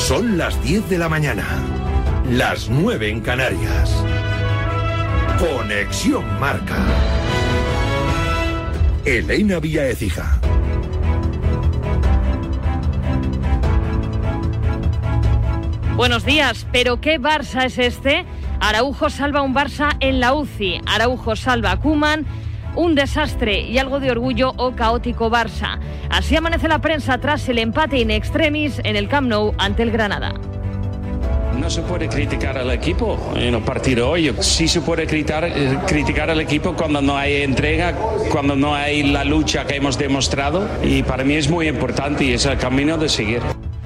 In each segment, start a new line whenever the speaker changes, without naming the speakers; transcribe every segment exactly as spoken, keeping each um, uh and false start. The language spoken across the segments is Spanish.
Son las diez de la mañana, las nueve en Canarias. Conexión Marca. Elena Vía Écija.
Buenos días, pero ¿qué Barça es este? Araujo salva a un Barça en la U C I. Araujo salva a Koeman. Un desastre y algo de orgullo o caótico Barça. Así amanece la prensa tras el empate in extremis en el Camp Nou ante el Granada.
No se puede criticar al equipo en el partido hoy. Sí se puede criticar, criticar al equipo cuando no hay entrega, cuando no hay la lucha que hemos demostrado. Y para mí es muy importante y es el camino de seguir.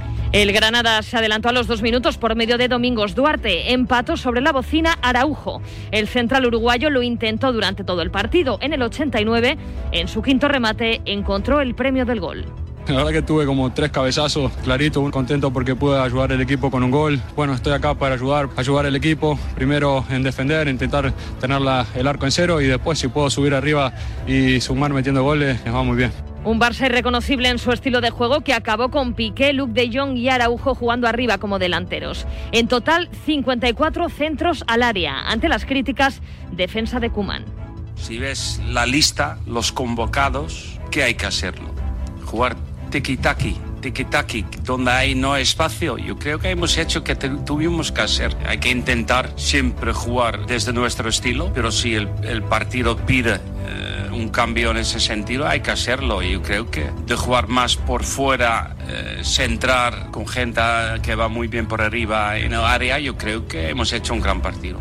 El Granada se adelantó a los dos minutos por medio de Domingos Duarte. Empató sobre la bocina Araujo. El central uruguayo lo intentó durante todo el partido. En el ochenta y nueve, en su quinto remate, encontró el premio del gol.
La verdad que tuve como tres cabezazos, clarito, muy contento porque pude ayudar al equipo con un gol. Bueno, estoy acá para ayudar, ayudar al equipo, primero en defender, intentar tener la, el arco en cero y después si puedo subir arriba y sumar metiendo goles, nos va muy bien.
Un Barça irreconocible en su estilo de juego que acabó con Piqué, Luuk de Jong y Araujo jugando arriba como delanteros. En total, cincuenta y cuatro centros al área. Ante las críticas, defensa de Koeman.
Si ves la lista, los convocados, ¿qué hay que hacerlo? Jugar tiki-taki, tiki-taki, donde hay no espacio. Yo creo que hemos hecho que te, tuvimos que hacer. Hay que intentar siempre jugar desde nuestro estilo, pero si el, el partido pide eh, un cambio en ese sentido, hay que hacerlo. Y yo creo que de jugar más por fuera, eh, centrar con gente que va muy bien por arriba en el área, yo creo que hemos hecho un gran partido.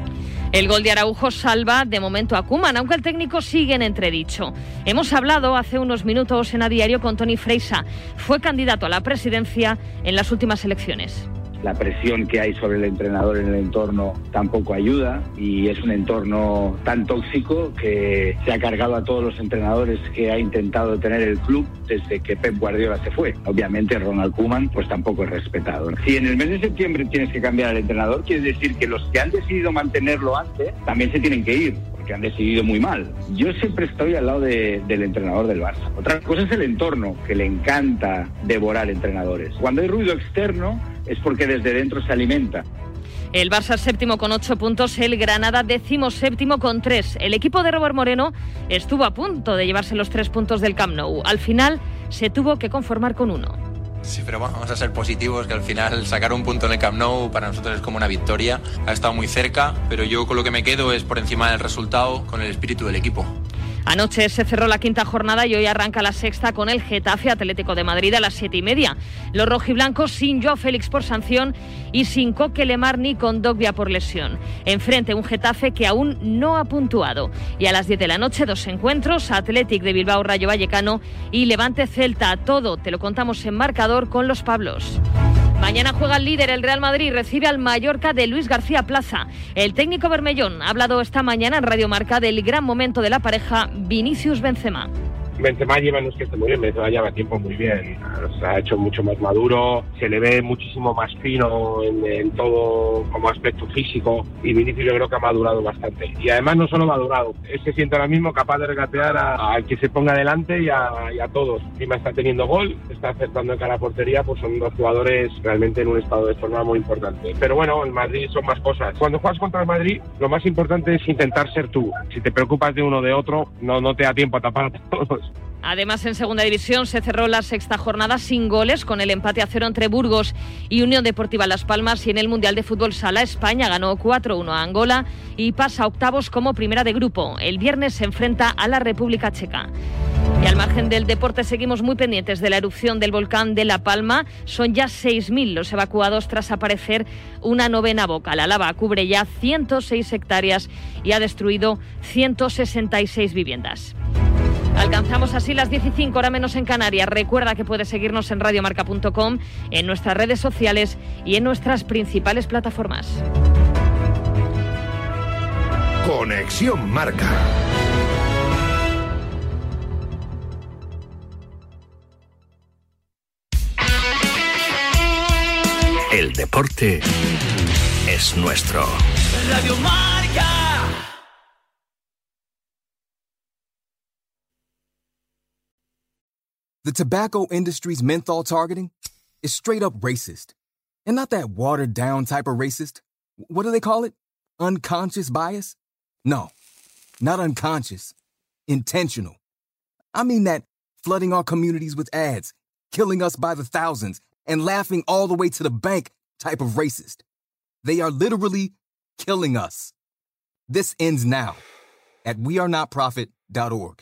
El gol de Araujo salva de momento a Koeman, aunque el técnico sigue en entredicho. Hemos hablado hace unos minutos en A Diario con Toni Freixa. Fue candidato a la presidencia en las últimas elecciones.
La presión que hay sobre el entrenador en el entorno tampoco ayuda y es un entorno tan tóxico que se ha cargado a todos los entrenadores que ha intentado tener el club desde que Pep Guardiola se fue. Obviamente Ronald Koeman pues tampoco es respetado. Si en el mes de septiembre tienes que cambiar al entrenador, quiere decir que los que han decidido mantenerlo antes también se tienen que ir, porque han decidido muy mal. Yo siempre estoy al lado de, del entrenador del Barça. Otra cosa es el entorno, que le encanta devorar entrenadores. Cuando hay ruido externo es porque desde dentro se alimenta.
El Barça séptimo con ocho puntos, el Granada décimo séptimo con tres. El equipo de Robert Moreno estuvo a punto de llevarse los tres puntos del Camp Nou. Al final se tuvo que conformar con uno.
Sí, pero bueno, vamos a ser positivos, que al final sacar un punto en el Camp Nou para nosotros es como una victoria. Ha estado muy cerca, pero yo con lo que me quedo es por encima del resultado, con el espíritu del equipo.
Anoche se cerró la quinta jornada y hoy arranca la sexta con el Getafe Atlético de Madrid a las siete y media. Los rojiblancos sin Joao Félix por sanción y sin Coque Lemar ni Kondogbia por lesión. Enfrente un Getafe que aún no ha puntuado. Y a las diez de la noche dos encuentros, Athletic de Bilbao Rayo Vallecano y Levante Celta. Todo te lo contamos en marcador con los Pablos. Mañana juega el líder, el Real Madrid, recibe al Mallorca de Luis García Plaza. El técnico bermellón ha hablado esta mañana en Radio Marca del gran momento de la pareja Vinicius-Benzema.
Benzema lleva, no es que esté muy bien, Benzema lleva tiempo muy bien, se ha hecho mucho más maduro, se le ve muchísimo más fino en, en todo como aspecto físico y Vinicius yo creo que ha madurado bastante. Y además no solo madurado, él se siente ahora mismo capaz de regatear al que se ponga delante y a, y a todos. Encima está teniendo gol, está acertando en cara a portería, pues son dos jugadores realmente en un estado de forma muy importante. Pero bueno, el Madrid son más cosas. Cuando juegas contra el Madrid, lo más importante es intentar ser tú. Si te preocupas de uno o de otro, no, no te da tiempo a tapar a todos.
Además, en segunda división se cerró la sexta jornada sin goles con el empate a cero entre Burgos y Unión Deportiva Las Palmas, y en el Mundial de Fútbol Sala España ganó cuatro uno a Angola y pasa a octavos como primera de grupo. El viernes se enfrenta a la República Checa. Y al margen del deporte seguimos muy pendientes de la erupción del volcán de La Palma. Son ya seis mil los evacuados tras aparecer una novena boca. La lava cubre ya ciento seis hectáreas y ha destruido ciento sesenta y seis viviendas. Alcanzamos así las diez y cinco, hora menos en Canarias. Recuerda que puedes seguirnos en radiomarca punto com, en nuestras redes sociales y en nuestras principales plataformas.
Conexión Marca. El deporte es nuestro.
Radio Marca.
The tobacco industry's menthol targeting is straight up racist. And not that watered-down type of racist. What do they call it? Unconscious bias? No, not unconscious. Intentional. I mean that flooding our communities with ads, killing us by the thousands, and laughing all the way to the bank type of racist. They are literally killing us. This ends now at we are not profit dot org.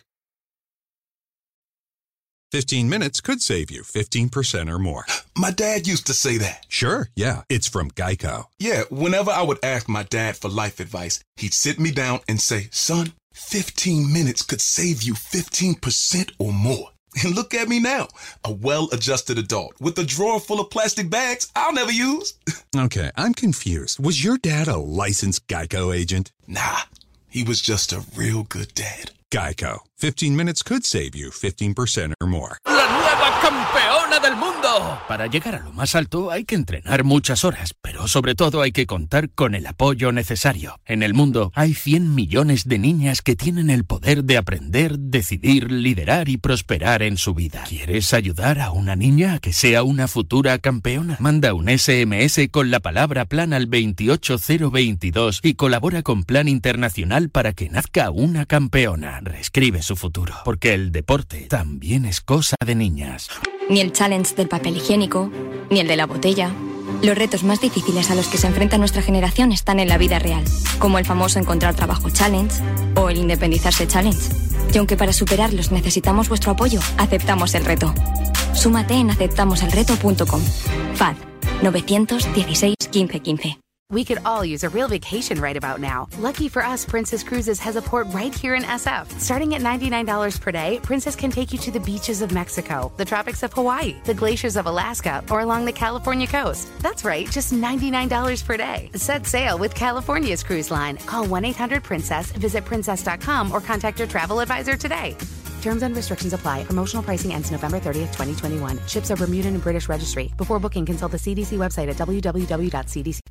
fifteen minutes could save you fifteen percent or more.
My dad used to say that.
Sure, yeah. It's from Geico.
Yeah, whenever I would ask my dad for life advice, he'd sit me down and say, son, fifteen minutes could save you fifteen percent or more. And look at me now, a well-adjusted adult with a drawer full of plastic bags I'll never use.
Okay, I'm confused. Was your dad a licensed Geico agent?
Nah, he was just a real good dad.
Geico. fifteen minutes could save you fifteen percent or more.
¡La nueva campeona del mundo! Para llegar a lo más alto hay que entrenar muchas horas, pero sobre todo hay que contar con el apoyo necesario. En el mundo hay cien millones de niñas que tienen el poder de aprender, decidir, liderar y prosperar en su vida. ¿Quieres ayudar a una niña a que sea una futura campeona? Manda un ese eme ese con la palabra plan al veintiocho cero veintidós y colabora con Plan Internacional para que nazca una campeona. Reescribe su futuro, porque el deporte también es cosa de niñas.
Ni el challenge del papel higiénico, ni el de la botella. Los retos más difíciles a los que se enfrenta nuestra generación están en la vida real, como el famoso encontrar trabajo challenge o el independizarse challenge. Y aunque para superarlos necesitamos vuestro apoyo, aceptamos el reto. Súmate en aceptamos el reto punto com. F A D nueve uno seis, quince, quince.
We could all use a real vacation right about now. Lucky for us, Princess Cruises has a port right here in S F. Starting at ninety-nine dollars per day, Princess can take you to the beaches of Mexico, the tropics of Hawaii, the glaciers of Alaska, or along the California coast. That's right, just ninety-nine dollars per day. Set sail with California's cruise line. Call one eight hundred princess, visit princess dot com, or contact your travel advisor today. Terms and restrictions apply. Promotional pricing ends November thirtieth, twenty twenty-one. Ships are Bermudan and British registry. Before booking, consult the C D C website at w w w dot c d c.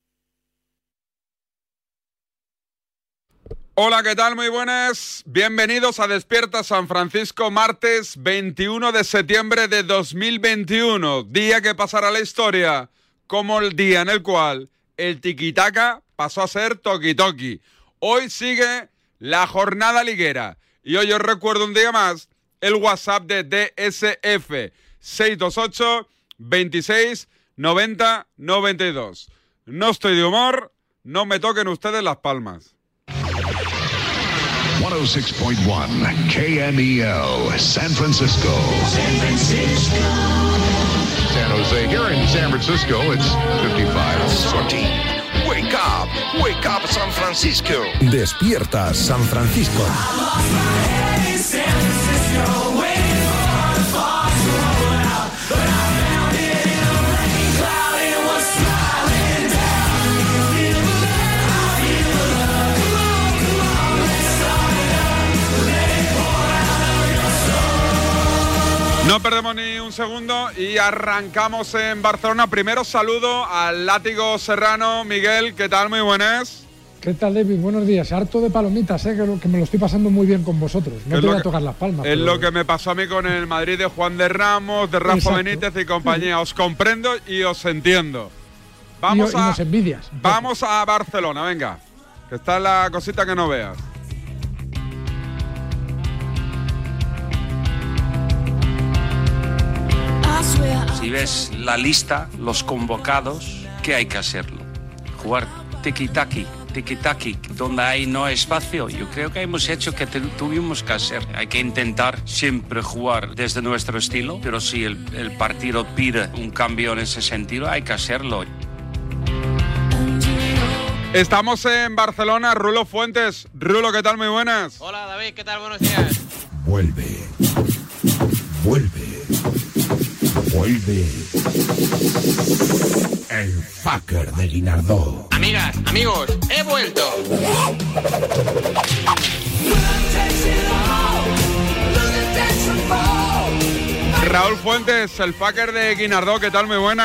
Hola, ¿qué tal? Muy buenas. Bienvenidos a Despierta San Francisco, martes veintiuno de septiembre de dos mil veintiuno. Día que pasará a la historia como el día en el cual el tiquitaca pasó a ser toki-toki. Hoy sigue la jornada liguera. Y hoy os recuerdo un día más el WhatsApp de D S F seis dos ocho, veintiséis, noventa, noventa y dos. No estoy de humor, no me toquen ustedes las palmas.
one oh six point one K M E L, San Francisco. San Francisco. San Jose. Here in San Francisco, it's fifty-five.
fourteen. Wake up, wake up San Francisco.
Despierta San Francisco.
No perdemos ni un segundo y arrancamos en Barcelona. Primero saludo al látigo serrano. Miguel, ¿qué tal? Muy buenas.
¿Qué tal, David? Buenos días. Harto de palomitas, ¿eh? que, lo, que me lo estoy pasando muy bien con vosotros. No te voy a tocar las palmas.
Es pero... lo que me pasó a mí con el Madrid de Juan de Ramos, de Rafa Exacto. Benítez y compañía. Os comprendo y os entiendo. Vamos
y,
a,
y nos envidias.
Vamos a Barcelona, venga. Que está la cosita que no veas.
Si ves la lista, los convocados, ¿qué hay que hacerlo? Jugar tiki-taki, tiki-taki, donde hay no espacio. Yo creo que hemos hecho que te, tuvimos que hacer. Hay que intentar siempre jugar desde nuestro estilo, pero si el, el partido pide un cambio en ese sentido, hay que hacerlo.
Estamos en Barcelona, Rulo Fuentes. Rulo, ¿qué tal? Muy buenas.
Hola, David, ¿qué tal? Buenos días.
Vuelve. Vuelve. Vuelve el fucker de Guinardó.
Amigas, amigos, he vuelto.
Raúl Fuentes, el fucker de Guinardó, ¿qué tal? Muy buenas.
Hola,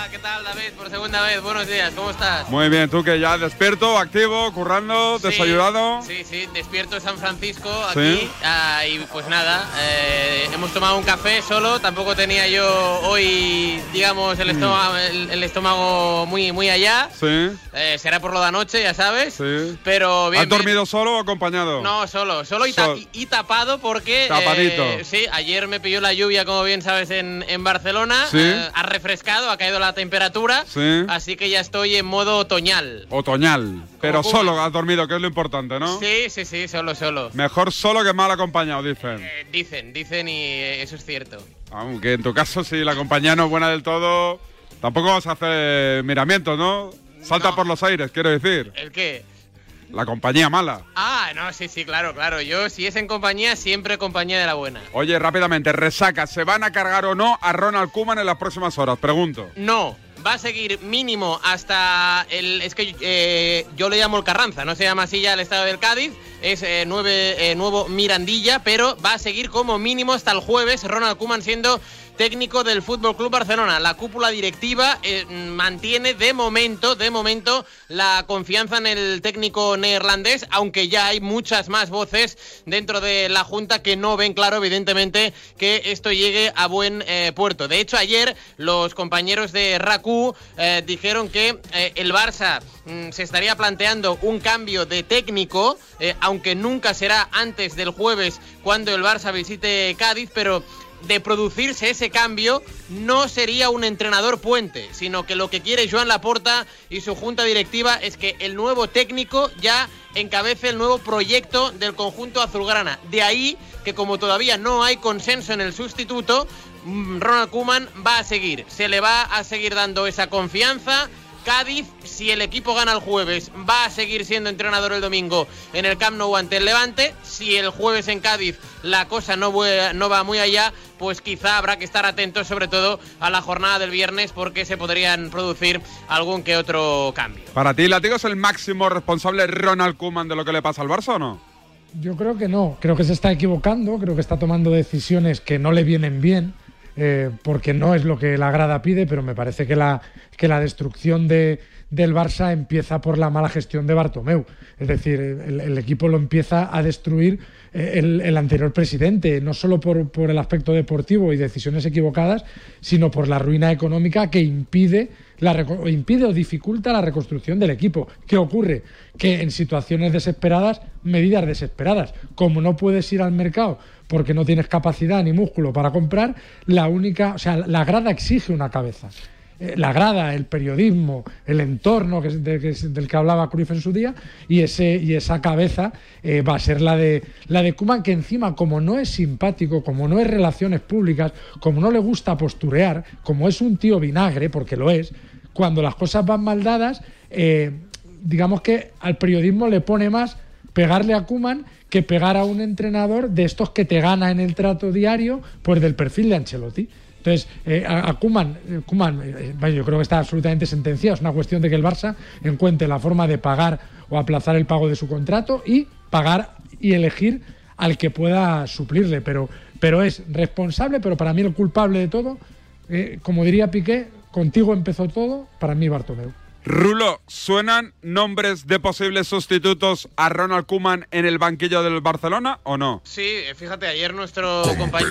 ¿qué tal, David? Por segunda vez, buenos días, ¿cómo estás?
Muy bien, tú que ya despierto, activo, currando,
Sí,
desayunado.
Sí, sí, despierto en San Francisco,
Sí.
aquí, ah, y pues nada, eh, hemos tomado un café solo, tampoco tenía yo hoy, digamos, el estómago, el, el estómago muy, muy allá.
Sí.
Eh, será por lo de anoche, ya sabes.
Sí.
Pero bien.
¿Has
bien.
dormido solo o acompañado?
No, solo, solo y, ta-
Sol.
y- y tapado porque…
Tapadito.
eh, sí, ayer me pilló la lluvia, como bien sabes, en, en Barcelona.
Sí.
Eh, ha refrescado, ha caído la temperatura.
Sí.
Así que ya estoy en modo otoñal.
Otoñal. Pero
Como
solo has dormido, que es lo importante, ¿no?
Sí, sí, sí, solo, solo.
Mejor solo que mal acompañado, dicen.
Eh, dicen, dicen y eh, eso es cierto.
Aunque en tu caso, si la compañía no es buena del todo, tampoco vas a hacer miramientos, ¿no? Salta
No.
por los aires, quiero decir.
¿El qué?
La compañía mala.
Ah, no, sí, sí, claro, claro. Yo, si es en compañía, siempre compañía de la buena.
Oye, rápidamente, resaca, ¿se van a cargar o no a Ronald Koeman en las próximas horas? Pregunto.
No, va a seguir mínimo hasta el… Es que eh, yo le llamo el Carranza, no se llama así ya el estado del Cádiz, es eh, nueve, eh, nuevo Mirandilla, pero va a seguir como mínimo hasta el jueves Ronald Koeman siendo técnico del Fútbol Club Barcelona. La cúpula directiva eh, mantiene de momento, de momento, la confianza en el técnico neerlandés, aunque ya hay muchas más voces dentro de la Junta que no ven claro, evidentemente, que esto llegue a buen eh, puerto. De hecho, ayer los compañeros de R A C U eh, dijeron que eh, el Barça mm, se estaría planteando un cambio de técnico, eh, aunque nunca será antes del jueves cuando el Barça visite Cádiz, pero de producirse ese cambio no sería un entrenador puente, sino que lo que quiere Joan Laporta y su junta directiva es que el nuevo técnico ya encabece el nuevo proyecto del conjunto azulgrana. De ahí que como todavía no hay consenso en el sustituto, Ronald Koeman va a seguir, se le va a seguir dando esa confianza. Cádiz, si el equipo gana el jueves, va a seguir siendo entrenador el domingo en el Camp Nou ante el Levante. Si el jueves en Cádiz la cosa no, no va muy allá, pues quizá habrá que estar atentos sobre todo a la jornada del viernes porque se podrían producir algún que otro cambio.
¿Para ti, Látigo, es el máximo responsable Ronald Koeman de lo que le pasa al Barça o no?
Yo creo que no, creo que se está equivocando, creo que está tomando decisiones que no le vienen bien. Eh, porque no es lo que la grada pide, pero me parece que la, que la destrucción de, del Barça empieza por la mala gestión de Bartomeu. Es decir, el, el equipo lo empieza a destruir eh, el, el anterior presidente, no solo por, por el aspecto deportivo y decisiones equivocadas, sino por la ruina económica que impide, la, impide o dificulta la reconstrucción del equipo. ¿Qué ocurre? Que en situaciones desesperadas, medidas desesperadas, como no puedes ir al mercado porque no tienes capacidad ni músculo para comprar, la única, o sea, la grada exige una cabeza. Eh, la grada, el periodismo, el entorno que es de, que es del que hablaba Cruyff en su día, y ese y esa cabeza eh, va a ser la de la de Koeman, que encima, como no es simpático, como no es relaciones públicas, como no le gusta posturear, como es un tío vinagre, porque lo es, cuando las cosas van mal dadas, eh, digamos que al periodismo le pone más pegarle a Koeman que pegar a un entrenador de estos que te gana en el trato diario, pues del perfil de Ancelotti. Entonces, eh, a, a Koeman, eh, Koeman eh, yo creo que está absolutamente sentenciado. Es una cuestión de que el Barça encuentre la forma de pagar o aplazar el pago de su contrato y pagar y elegir al que pueda suplirle. Pero, pero es responsable, pero para mí el culpable de todo, eh, como diría Piqué, contigo empezó todo, para mí Bartomeu.
Rulo, ¿suenan nombres de posibles sustitutos a Ronald Koeman en el banquillo del Barcelona o no?
Sí, fíjate, ayer nuestro compañero…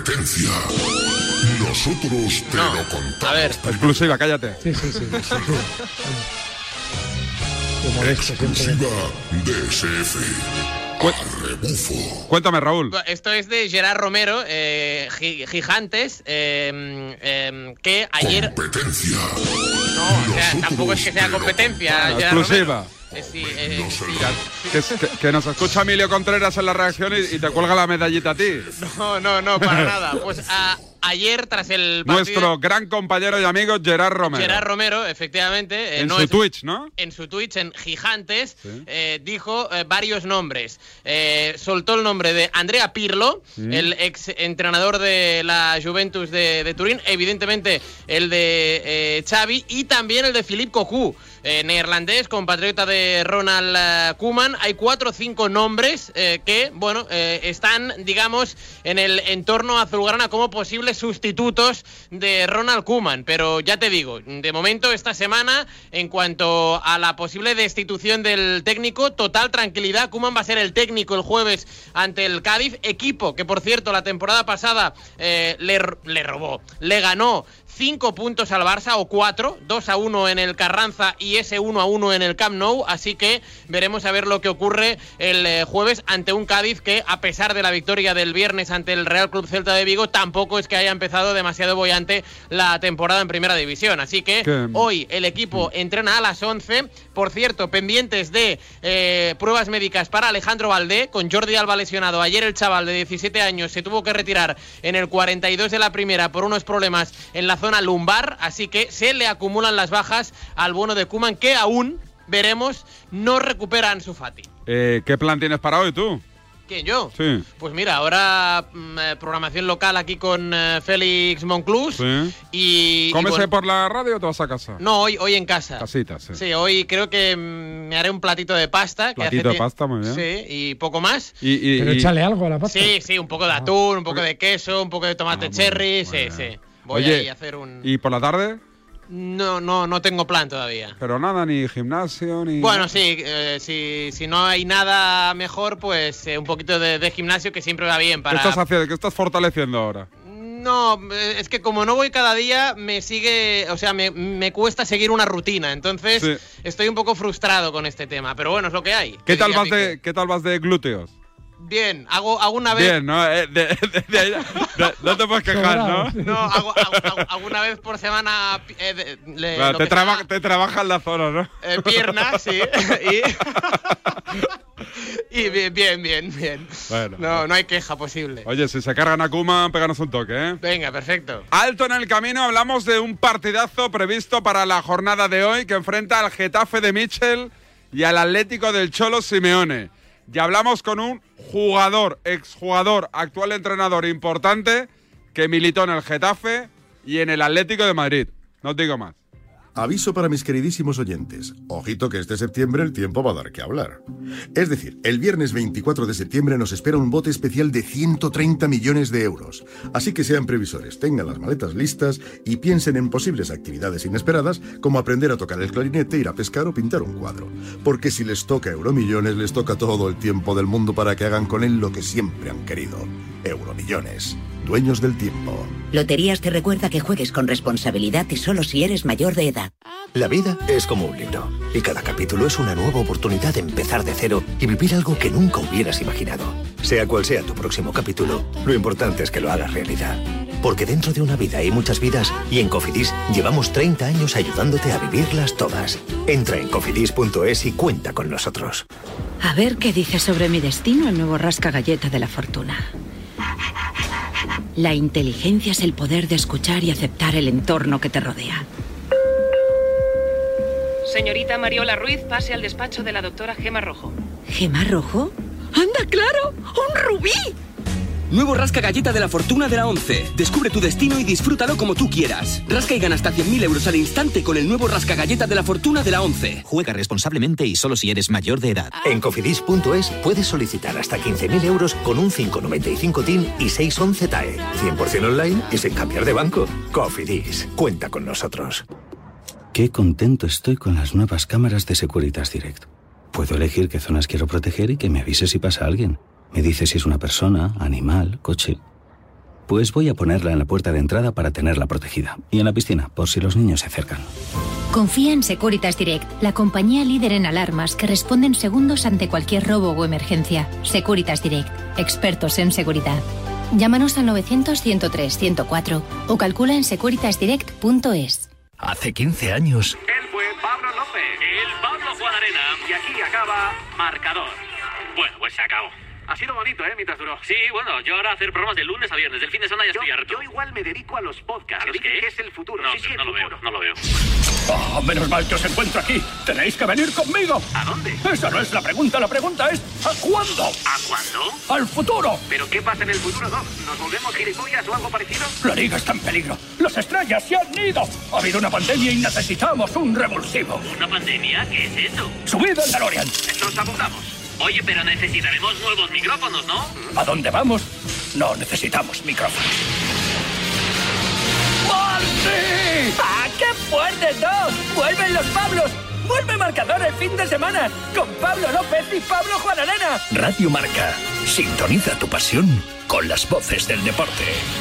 Nosotros te
no,
lo contamos.
A ver.
Exclusiva, cállate.
Sí, sí, sí. sí. Como
exclusiva D S F.
Cu Cuéntame, Raúl.
Esto es de Gerard Romero, eh, Gigantes, eh, eh, que ayer…
Competencia.
No, o sea, tampoco es que sea competencia.
Exclusiva.
Eh, sí, eh, sí.
Que, que, que nos escucha Emilio Contreras en la reacción y, y te cuelga la medallita a ti.
No, no, no, para nada. Pues a, ayer, tras el partido…
Nuestro gran compañero y amigo Gerard Romero.
Gerard Romero, efectivamente.
Eh, en
no
su
es,
Twitch, ¿no?
En su Twitch, en Gigantes,
sí.
eh, dijo eh, varios nombres. Eh, soltó el nombre de Andrea Pirlo, sí. el ex entrenador de la Juventus de, de Turín, evidentemente el de eh, Xavi y también el de Philippe Cocu. eh, neerlandés, compatriota de Ronald Koeman. Hay cuatro o cinco nombres eh, que, bueno, eh, están, digamos, en el entorno azulgrana como posibles sustitutos de Ronald Koeman. Pero ya te digo, de momento esta semana, en cuanto a la posible destitución del técnico, total tranquilidad. Koeman va a ser el técnico el jueves ante el Cádiz, equipo que, por cierto, la temporada pasada eh, le, le robó, le ganó cinco puntos al Barça, o cuatro, dos a uno en el Carranza y ese uno a uno en el Camp Nou, así que veremos a ver lo que ocurre el eh, jueves ante un Cádiz que, a pesar de la victoria del viernes ante el Real Club Celta de Vigo, tampoco es que haya empezado demasiado boyante la temporada en Primera División, así que ¿Qué? hoy el equipo entrena a las once, por cierto, pendientes de eh, pruebas médicas para Alejandro Valdé, con Jordi Alba lesionado. Ayer el chaval de diecisiete años se tuvo que retirar en el cuarenta y dos de la primera por unos problemas en la zona lumbar, así que se le acumulan las bajas al bueno de Koeman, que aún, veremos, no recupera Ansu Fati.
Eh, ¿Qué plan tienes para hoy tú?
¿Quién, yo?
Sí.
Pues mira, ahora mmm, programación local aquí con uh, Félix Monclús.
Sí.
Y,
¿Cómese
y bueno,
por la radio o te vas a casa?
No, hoy, hoy en casa.
Casita, sí.
Sí, hoy creo que mm, me haré un platito de pasta.
Platito
que hace
de pasta, muy bien.
Sí, y poco más.
Y, y,
Pero
y...
échale algo a la pasta.
Sí, sí, un poco de atún, un poco de queso, un poco de tomate
ah,
cherry,
muy,
sí,
muy
sí. Voy
Oye,
ahí a hacer un...
¿y por la tarde?
No, no, no tengo plan todavía.
Pero nada, ni gimnasio, ni...
Bueno, sí, eh, si, si no hay nada mejor, pues eh, un poquito de, de gimnasio, que siempre va bien para...
¿Qué estás haciendo? ¿Qué estás fortaleciendo ahora?
No, es que como no voy cada día, me sigue, o sea, me, me cuesta seguir una rutina, entonces sí. Estoy un poco frustrado con este tema, pero bueno, es lo que hay.
¿Qué tal vas de, ¿qué tal vas de glúteos?
Bien, hago, hago una vez...
Bien, ¿no? Eh, de, de, de ahí, de, no te puedes quejar, ¿no?
No, hago, hago, hago, hago una vez por semana... Eh, de, le,
claro, te, traba, te trabaja en la zona, ¿no?
Eh, piernas, sí. y, y bien, bien, bien, bien.
Bueno,
no, no hay queja posible.
Oye, si se cargan a Koeman, péganos un toque, ¿eh?
Venga, perfecto.
Alto en el camino, hablamos de un partidazo previsto para la jornada de hoy que enfrenta al Getafe de Michel y al Atlético del Cholo Simeone. Ya hablamos con un jugador, exjugador, actual entrenador importante que militó en el Getafe y en el Atlético de Madrid. No os digo más.
Aviso para mis queridísimos oyentes. Ojito que este septiembre el tiempo va a dar que hablar. Es decir, el viernes veinticuatro de septiembre nos espera un bote especial de ciento treinta millones de euros. Así que sean previsores, tengan las maletas listas y piensen en posibles actividades inesperadas como aprender a tocar el clarinete, ir a pescar o pintar un cuadro. Porque si les toca Euromillones, les toca todo el tiempo del mundo para que hagan con él lo que siempre han querido. Euromillones. Dueños del tiempo.
Loterías te recuerda que juegues con responsabilidad y solo si eres mayor de edad.
La vida es como un libro y cada capítulo es una nueva oportunidad de empezar de cero y vivir algo que nunca hubieras imaginado. Sea cual sea tu próximo capítulo, lo importante es que lo hagas realidad. Porque dentro de una vida hay muchas vidas y en Cofidis llevamos treinta años ayudándote a vivirlas todas. Entra en cofidis punto es y cuenta con nosotros.
A ver qué dice sobre mi destino el nuevo rasca galleta de la fortuna. La inteligencia es el poder de escuchar y aceptar el entorno que te rodea.
Señorita Mariola Ruiz, pase al despacho de la doctora Gemma Rojo.
¿Gemma Rojo? ¡Anda, claro! ¡Un rubí!
Nuevo rasca galleta de la fortuna de la once. Descubre tu destino y disfrútalo como tú quieras. Rasca y gana hasta cien mil euros al instante con el nuevo rasca galleta de la fortuna de la once.
Juega responsablemente y solo si eres mayor de edad. En cofidis punto es puedes solicitar hasta quince mil euros con un cinco noventa y cinco T I N y seiscientos once T A E. cien por cien online y sin cambiar de banco. Cofidis. Cuenta con nosotros.
Qué contento estoy con las nuevas cámaras de Securitas Direct. Puedo elegir qué zonas quiero proteger y que me avise si pasa alguien. Me dice si es una persona, animal, coche. Pues voy a ponerla en la puerta de entrada para tenerla protegida. Y en la piscina, por si los niños se acercan.
Confía en Securitas Direct, la compañía líder en alarmas que responde en segundos ante cualquier robo o emergencia. Securitas Direct, expertos en seguridad. Llámanos al novecientos, ciento tres, ciento cuatro o calcula en securitas direct punto es.
Hace quince años...
Él fue Pablo López, el Pablo Guadarena, y aquí acaba Marcador. Bueno, pues se acabó. Ha sido bonito, ¿eh? Mientras duró. Sí, bueno, yo ahora hacer programas de lunes a viernes, del fin de semana ya estoy harto. Yo igual me dedico a los podcasts. ¿A los qué? Que es el futuro. No, sí, sí, no, el lo futuro. Veo, no lo veo.
Oh, menos mal que os encuentro aquí. Tenéis que venir conmigo.
¿A dónde?
Esa no es la pregunta, la pregunta es ¿a cuándo?
¿A cuándo?
¡Al futuro!
¿Pero qué pasa en el futuro, Doc? ¿Nos volvemos gilipollas o algo parecido?
La liga está en peligro. Las estrellas se han ido. Ha habido una pandemia y necesitamos un revulsivo.
¿Una pandemia? ¿Qué es eso?
¡Subid el DeLorean!
Nos apuntamos. Oye, pero necesitaremos nuevos micrófonos, ¿no?
¿A dónde vamos? No necesitamos micrófonos. ¡Marty!
¡Ah, qué fuerte, Doc! ¡Vuelven los Pablos! ¡Vuelve Marcador el fin de semana! ¡Con Pablo López y Pablo Juan Arena!
Radio Marca. Sintoniza tu pasión con las voces del deporte.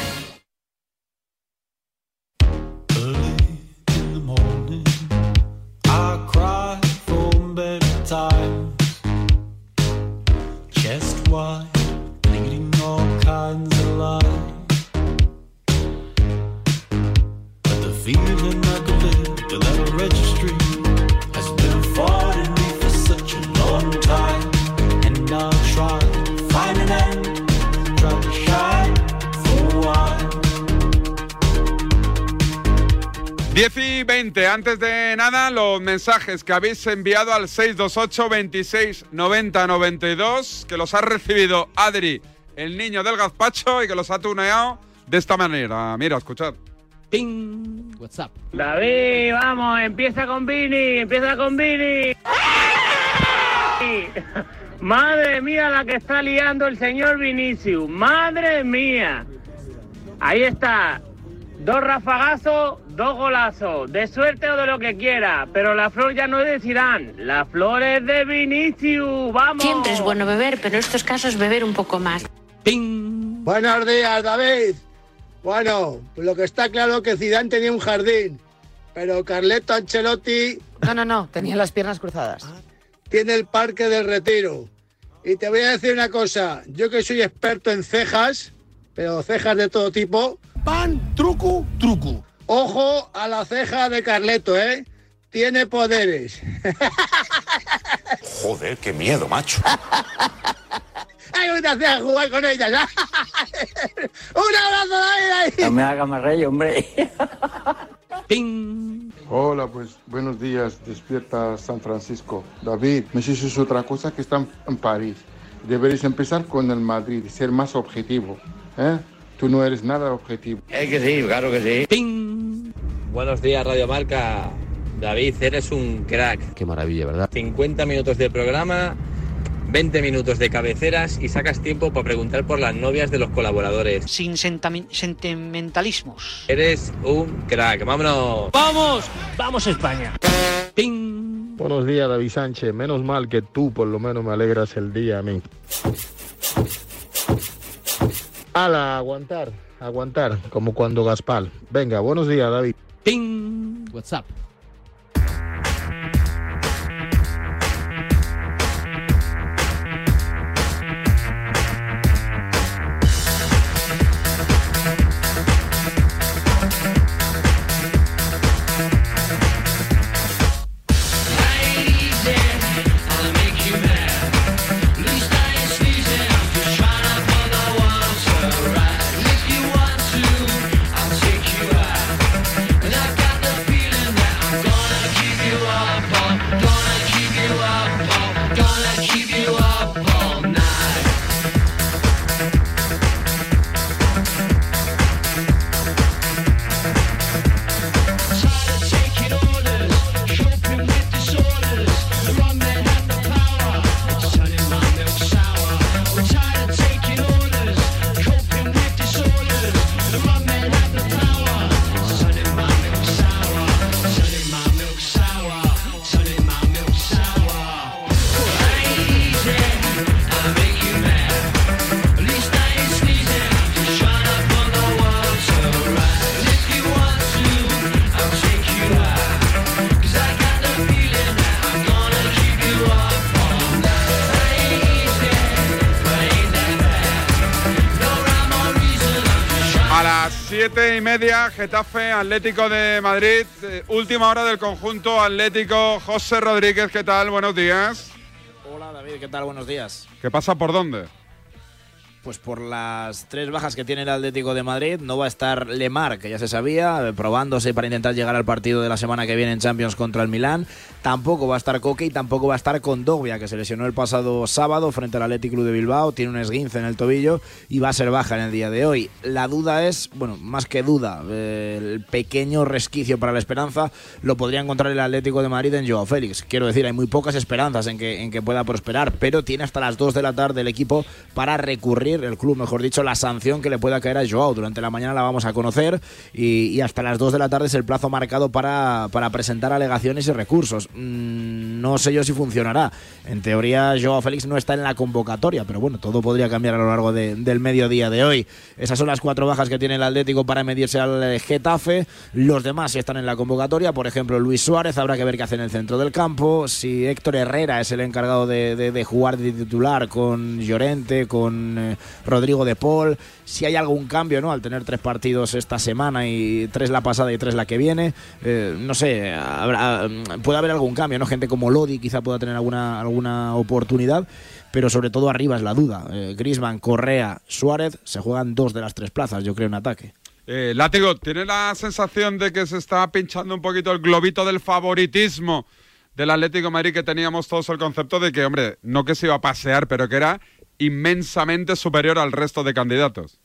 diez y veinte, antes de nada, los mensajes que habéis enviado al seis dos ocho, veintiséis, noventa, noventa y dos, que los ha recibido Adri, el niño del gazpacho, y que los ha tuneado de esta manera. Mira, escuchad.
Ping. WhatsApp.
David, vamos, empieza con Vini, empieza con Vini. Madre mía la que está liando el señor Vinicius, madre mía. Ahí está, dos rafagazos, dos golazos, de suerte o de lo que quiera, pero la flor ya no es de Zidane, la flor es de Vinicius, vamos.
Siempre es bueno beber, pero en estos casos beber un poco más.
Ping.
Buenos días, David. Bueno, lo que está claro que Zidane tenía un jardín, pero Carleto Ancelotti...
No, no, no, tenía las piernas cruzadas.
Tiene el Parque del Retiro. Y te voy a decir una cosa, yo que soy experto en cejas, pero cejas de todo tipo... Pan, truco, truco. Ojo a la ceja de Carleto, ¿eh? Tiene poderes.
Joder, qué miedo, macho.
¡Ay, una ceja a jugar con ellas! ¡Un abrazo, David!
No me haga más rey, hombre.
Ping.
Hola, pues buenos días, despierta San Francisco. David, Messi es otra cosa que está en París. Deberéis empezar con el Madrid y ser más objetivo, ¿eh? Tú no eres nada objetivo.
Es que sí, claro que sí.
Ping.
Buenos días, Radio Marca. David, eres un crack.
Qué maravilla, ¿verdad?
cincuenta minutos de programa, veinte minutos de cabeceras y sacas tiempo para preguntar por las novias de los colaboradores.
Sin sentimentalismos.
Eres un crack. ¡Vámonos!
¡Vamos! ¡Vamos, España!
Ping.
Buenos días, David Sánchez. Menos mal que tú por lo menos me alegras el día a mí. Ala, aguantar, aguantar, como cuando Gaspar. Venga, buenos días, David.
Ping. WhatsApp.
Siete y media, Getafe, Atlético de Madrid. Eh, última hora del conjunto atlético. José Rodríguez, ¿qué tal? Buenos días.
Hola David, ¿qué tal? Buenos días.
¿Qué pasa por dónde?
Pues por las tres bajas que tiene el Atlético de Madrid, no va a estar Lemar, que ya se sabía, probándose para intentar llegar al partido de la semana que viene en Champions contra el Milán. Tampoco va a estar Coque y tampoco va a estar Kondogbia, que se lesionó el pasado sábado frente al Athletic Club de Bilbao, tiene un esguince en el tobillo y va a ser baja en el día de hoy. La duda es, bueno, más que duda, eh, el pequeño resquicio para la esperanza lo podría encontrar el Atlético de Madrid en Joao Félix. Quiero decir, hay muy pocas esperanzas en que, en que pueda prosperar, pero tiene hasta las dos de la tarde el equipo para recurrir, el club mejor dicho, la sanción que le pueda caer a Joao. Durante la mañana la vamos a conocer y, y hasta las dos de la tarde es el plazo marcado para, para presentar alegaciones y recursos. Mm, no sé yo si funcionará. En teoría Joao Félix no está en la convocatoria, pero bueno, todo podría cambiar a lo largo de, del mediodía de hoy. Esas son las cuatro bajas que tiene el Atlético para medirse al Getafe. Los demás sí están en la convocatoria, por ejemplo Luis Suárez, habrá que ver qué hace en el centro del campo, si Héctor Herrera es el encargado de, de, de jugar de titular con Llorente, con eh, Rodrigo de Paul, si hay algún cambio, ¿no? Al tener tres partidos esta semana y tres la pasada y tres la que viene, eh, no sé, habrá, puede haber algún cambio, ¿no? Gente como Lodi quizá pueda tener alguna, alguna oportunidad, pero sobre todo arriba es la duda. Eh, Griezmann, Correa, Suárez, se juegan dos de las tres plazas, yo creo, en ataque.
Eh, Látigo, ¿tiene la sensación de que se está pinchando un poquito el globito del favoritismo del Atlético de Madrid, que teníamos todos el concepto de que, hombre, no que se iba a pasear, pero que era inmensamente superior al resto de candidatos?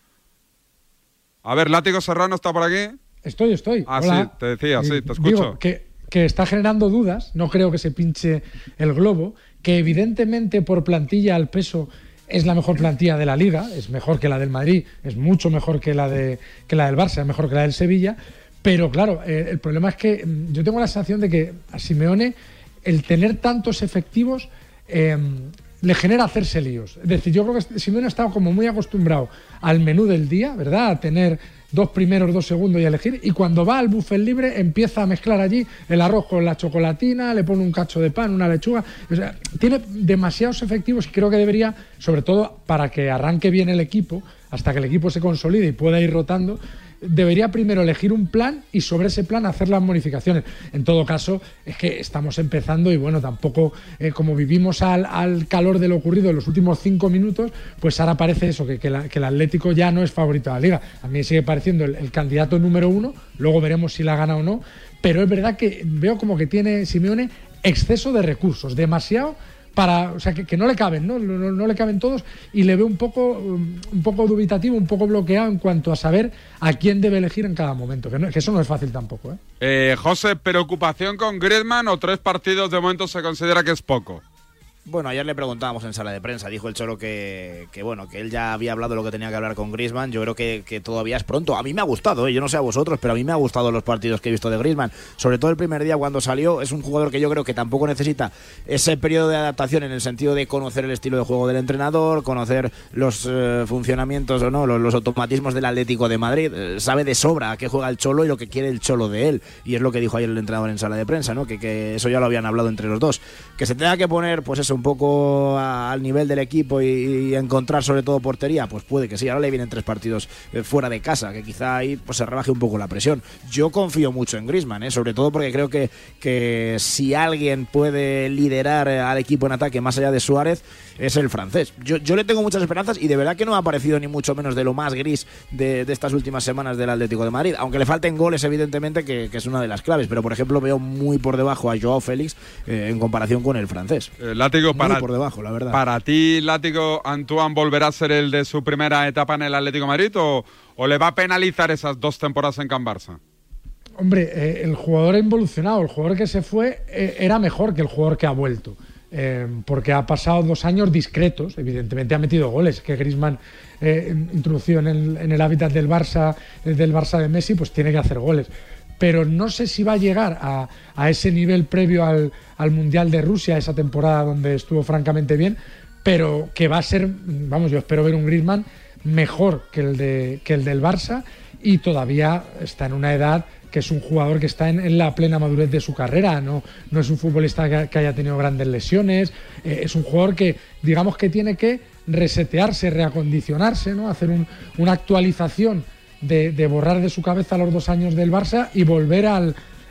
A ver, Látigo Serrano está por aquí.
Estoy, estoy.
Ah,
Hola.
sí, te decía, sí, te escucho.
Digo, que, que está generando dudas, no creo que se pinche el globo, que evidentemente por plantilla al peso es la mejor plantilla de la Liga, es mejor que la del Madrid, es mucho mejor que la, de, que la del Barça, es mejor que la del Sevilla, pero claro, eh, el problema es que yo tengo la sensación de que a Simeone el tener tantos efectivos eh, le genera hacerse líos. Es decir, yo creo que Simeone ha estado como muy acostumbrado al menú del día, ¿verdad? A tener dos primeros, dos segundos y elegir, y cuando va al buffet libre empieza a mezclar allí el arroz con la chocolatina, le pone un cacho de pan, una lechuga, o sea, tiene demasiados efectivos y creo que debería, sobre todo para que arranque bien el equipo, hasta que el equipo se consolide y pueda ir rotando, debería primero elegir un plan y sobre ese plan hacer las modificaciones. En todo caso, es que estamos empezando y bueno, tampoco, eh, como vivimos al, al calor de lo ocurrido en los últimos cinco minutos, pues ahora parece eso, que, que, la, que el Atlético ya no es favorito de la Liga. A mí sigue pareciendo el, el candidato número uno, luego veremos si la gana o no, pero es verdad que veo como que tiene Simeone exceso de recursos, demasiado para, o sea, que, que no le caben, ¿no? No, no le caben todos, y le veo un poco, un poco dubitativo, un poco bloqueado en cuanto a saber a quién debe elegir en cada momento, que, no, que eso no es fácil tampoco, ¿eh?
Eh, José, ¿preocupación con Griezmann o tres partidos de momento se considera que es poco?
Bueno, ayer le preguntábamos en sala de prensa, dijo el Cholo que, que bueno, que él ya había hablado de lo que tenía que hablar con Griezmann. Yo creo que, que todavía es pronto. A mí me ha gustado, ¿eh? Yo no sé a vosotros, pero a mí me ha gustado los partidos que he visto de Griezmann. Sobre todo el primer día cuando salió, es un jugador que yo creo que tampoco necesita ese periodo de adaptación en el sentido de conocer el estilo de juego del entrenador, conocer los eh, funcionamientos o no, los, los automatismos del Atlético de Madrid. Eh, sabe de sobra a qué juega el Cholo y lo que quiere el Cholo de él. Y es lo que dijo ayer el entrenador en sala de prensa, ¿no? Que, que eso ya lo habían hablado entre los dos. Que se tenga que poner, pues eso, un poco al nivel del equipo y, y encontrar sobre todo portería, pues puede que sí. Ahora le vienen tres partidos eh, fuera de casa, que quizá ahí pues se rebaje un poco la presión. Yo confío mucho en Griezmann, ¿eh? Sobre todo porque creo que, que si alguien puede liderar al equipo en ataque más allá de Suárez, es el francés. Yo, yo le tengo muchas esperanzas y de verdad que no ha aparecido ni mucho menos de lo más gris de, de estas últimas semanas del Atlético de Madrid, aunque le falten goles evidentemente, que, que es una de las claves, pero por ejemplo veo muy por debajo a Joao Félix eh, en comparación con el francés.
Eh, látigo
muy
para,
por debajo, la verdad.
Para ti, Látigo, ¿Antoine volverá a ser el de su primera etapa en el Atlético de Madrid o, o le va a penalizar esas dos temporadas en Can Barça?
Hombre, eh, el jugador ha involucionado, el jugador que se fue eh, era mejor que el jugador que ha vuelto. Eh, porque ha pasado dos años discretos, evidentemente ha metido goles, que Griezmann eh, introducido en el, en el hábitat del Barça, del Barça de Messi, pues tiene que hacer goles. Pero no sé si va a llegar a, a ese nivel previo al, al Mundial de Rusia, esa temporada donde estuvo francamente bien, pero que va a ser, vamos, yo espero ver un Griezmann mejor que el, de, que el del Barça, y todavía está en una edad que es un jugador que está en, en la plena madurez de su carrera, no, no es un futbolista que, que haya tenido grandes lesiones, eh, es un jugador que, digamos que tiene que resetearse, reacondicionarse, ¿no? Hacer un, una actualización de, de borrar de su cabeza los dos años del Barça y volver al,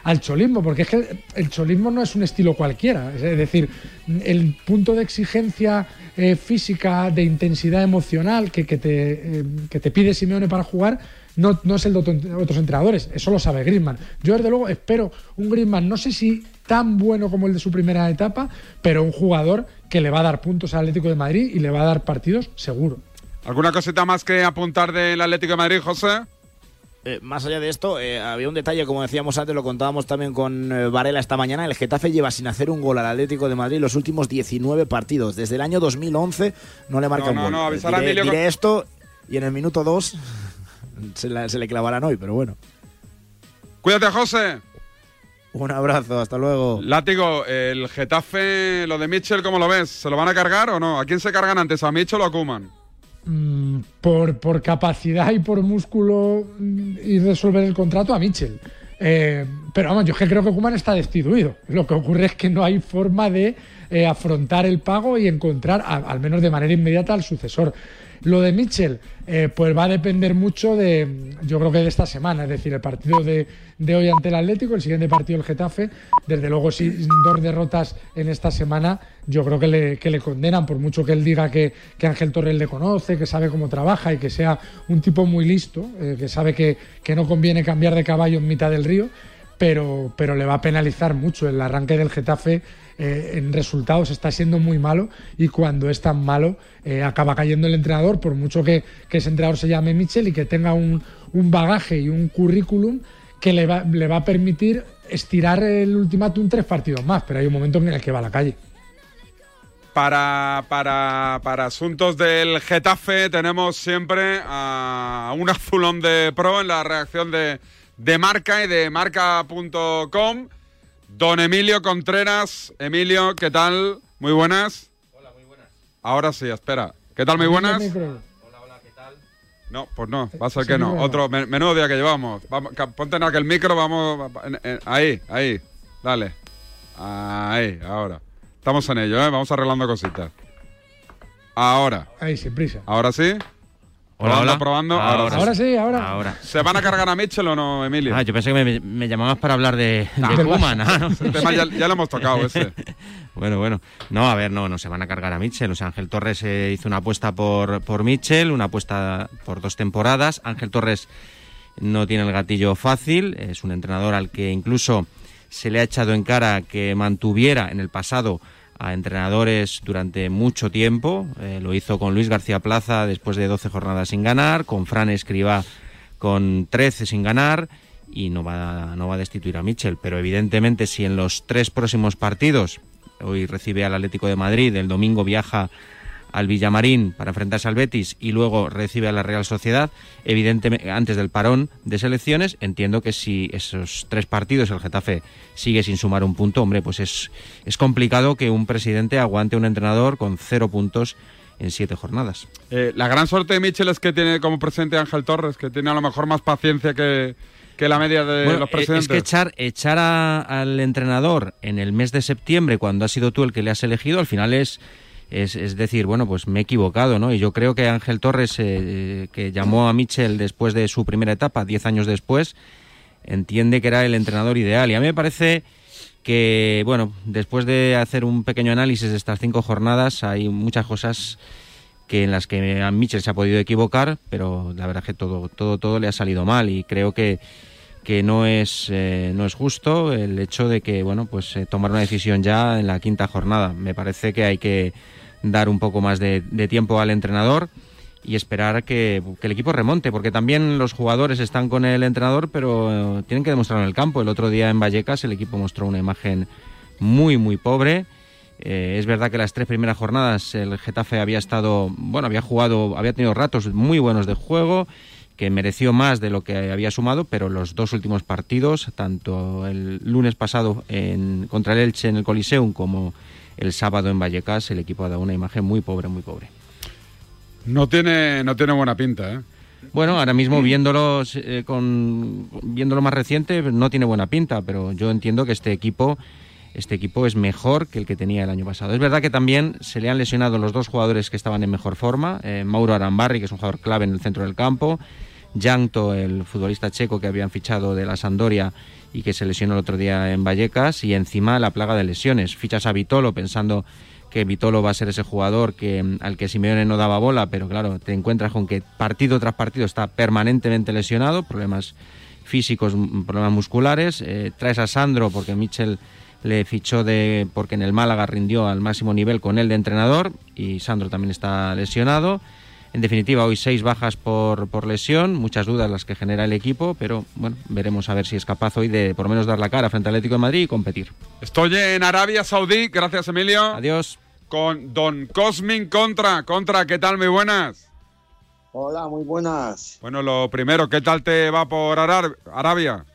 al cholismo, porque es que el cholismo no es un estilo cualquiera. Es decir, el punto de exigencia eh, física, de intensidad emocional que, que, te, eh, que te pide Simeone para jugar no, no es el de otros entrenadores. Eso lo sabe Griezmann. Yo, desde luego, espero un Griezmann, no sé si tan bueno como el de su primera etapa, pero un jugador que le va a dar puntos al Atlético de Madrid y le va a dar partidos seguro.
¿Alguna cosita más que apuntar del Atlético de Madrid, José?
Eh, más allá de esto, eh, había un detalle, como decíamos antes, lo contábamos también con eh, Varela esta mañana. El Getafe lleva sin hacer un gol al Atlético de Madrid los últimos diecinueve partidos. Desde el año dos mil once no le marca
no,
un
no,
gol.
No, avisar a
diré,
Emilio
diré
con...
esto y en el minuto dos se, la, se le clavarán hoy, pero bueno.
Cuídate, José.
Un abrazo, hasta luego.
Látigo, el Getafe, lo de Mitchell, ¿cómo lo ves? ¿Se lo van a cargar o no? ¿A quién se cargan antes, a Mitchell o a Koeman?
Mm, por, por capacidad y por músculo y resolver el contrato a Mitchell. Eh, pero vamos, yo es que creo que Koeman está destituido. Lo que ocurre es que no hay forma de eh, afrontar el pago y encontrar, a, al menos de manera inmediata, al sucesor. Lo de Mitchell, eh, pues va a depender mucho de, yo creo que de esta semana, es decir, el partido de, de hoy ante el Atlético, el siguiente partido el Getafe. Desde luego, si dos derrotas en esta semana, yo creo que le, que le condenan, por mucho que él diga que, que Ángel Torres le conoce, que sabe cómo trabaja y que sea un tipo muy listo, eh, que sabe que, que no conviene cambiar de caballo en mitad del río, pero, pero le va a penalizar mucho. El arranque del Getafe eh, en resultados está siendo muy malo, y cuando es tan malo eh, acaba cayendo el entrenador, por mucho que, que ese entrenador se llame Mitchell y que tenga un, un bagaje y un currículum que le va, le va a permitir estirar el ultimátum tres partidos más, pero hay un momento en el que va a la calle.
Para, para, para asuntos del Getafe tenemos siempre a un azulón de pro en la redacción de, de Marca y de marca punto com. Don Emilio Contreras. Emilio, ¿qué tal? Muy buenas.
Hola, muy buenas.
Ahora sí, espera. ¿Qué tal? Muy buenas.
Hola, hola, ¿qué tal?
No, pues no, va a ser que no. Otro, menudo día que llevamos. Vamos, ponte en aquel micro, vamos. En, en, ahí, ahí. Dale. Ahí, ahora. Estamos en ello, ¿eh? Vamos arreglando cositas. Ahora.
Ahí, sin prisa.
¿Ahora sí?
Hola,
probando,
hola.
probando.
Ahora,
Ahora,
ahora sí, ahora.
ahora.
¿Se van a cargar a Mitchell o no, Emilio?
Ah, yo pensé que me, me llamabas para hablar de, de Koeman. Ah, ¿no?
El tema ya, ya lo hemos tocado, ese.
Bueno, bueno. No, a ver, no, no se van a cargar a Mitchell. O sea, Ángel Torres eh, hizo una apuesta por, por Mitchell, una apuesta por dos temporadas. Ángel Torres no tiene el gatillo fácil. Es un entrenador al que incluso se le ha echado en cara que mantuviera en el pasado a entrenadores durante mucho tiempo. Eh, lo hizo con Luis García Plaza después de doce jornadas sin ganar, con Fran Escribá con trece sin ganar, y no va, no va a destituir a Mitchell. Pero evidentemente, si en los tres próximos partidos, hoy recibe al Atlético de Madrid, el domingo viaja al Villamarín para enfrentarse al Betis y luego recibe a la Real Sociedad, evidentemente antes del parón de selecciones, entiendo que si esos tres partidos el Getafe sigue sin sumar un punto, hombre, pues es, es complicado que un presidente aguante a un entrenador con cero puntos en siete jornadas.
Eh, la gran suerte de Mitchell es que tiene como presidente Ángel Torres, que tiene a lo mejor más paciencia que, que la media de
bueno,
los presidentes.
Es que echar, echar a, al entrenador en el mes de septiembre, cuando has sido tú el que le has elegido, al final es... Es, es decir, bueno, pues me he equivocado, ¿no? Y yo creo que Ángel Torres, eh, que llamó a Mitchell después de su primera etapa, diez años después, entiende que era el entrenador ideal. Y a mí me parece que, bueno, después de hacer un pequeño análisis de estas cinco jornadas, hay muchas cosas que en las que a Mitchell se ha podido equivocar, pero la verdad es que todo, todo, todo le ha salido mal, y creo que que no es eh, no es justo el hecho de que, bueno, pues eh, tomar una decisión ya en la quinta jornada. Me parece que hay que dar un poco más de, de tiempo al entrenador y esperar que, que el equipo remonte, porque también los jugadores están con el entrenador, pero eh, tienen que demostrarlo en el campo. El otro día en Vallecas el equipo mostró una imagen muy, muy pobre. Eh, es verdad que las tres primeras jornadas el Getafe había estado, bueno, había jugado, había tenido ratos muy buenos de juego, que mereció más de lo que había sumado, pero los dos últimos partidos, tanto el lunes pasado en, contra el Elche en el Coliseum como el sábado en Vallecas, el equipo ha dado una imagen muy pobre, muy pobre.
No tiene, no tiene buena pinta, ¿eh?
Bueno, ahora mismo viéndolo, eh, con, viéndolo más reciente, no tiene buena pinta, pero yo entiendo que este equipo, este equipo es mejor que el que tenía el año pasado. Es verdad que también se le han lesionado los dos jugadores que estaban en mejor forma, eh, Mauro Arambarri, que es un jugador clave en el centro del campo, Llanto, el futbolista checo que habían fichado de la Sampdoria y que se lesionó el otro día en Vallecas, y encima la plaga de lesiones. Fichas a Vitolo pensando que Vitolo va a ser ese jugador que al que Simeone no daba bola, pero claro, te encuentras con que partido tras partido está permanentemente lesionado, problemas físicos, problemas musculares. Eh, traes a Sandro porque Michel le fichó de porque en el Málaga rindió al máximo nivel con él de entrenador, y Sandro también está lesionado. En definitiva, hoy seis bajas por, por lesión, muchas dudas las que genera el equipo, pero bueno, veremos a ver si es capaz hoy de por lo menos dar la cara frente al Atlético de Madrid y competir.
Estoy en Arabia Saudí, gracias Emilio.
Adiós.
Con Don Cosmin Contra. Contra, ¿qué tal? Muy buenas.
Hola, muy buenas.
Bueno, lo primero, ¿qué tal te va por Arab- Arabia?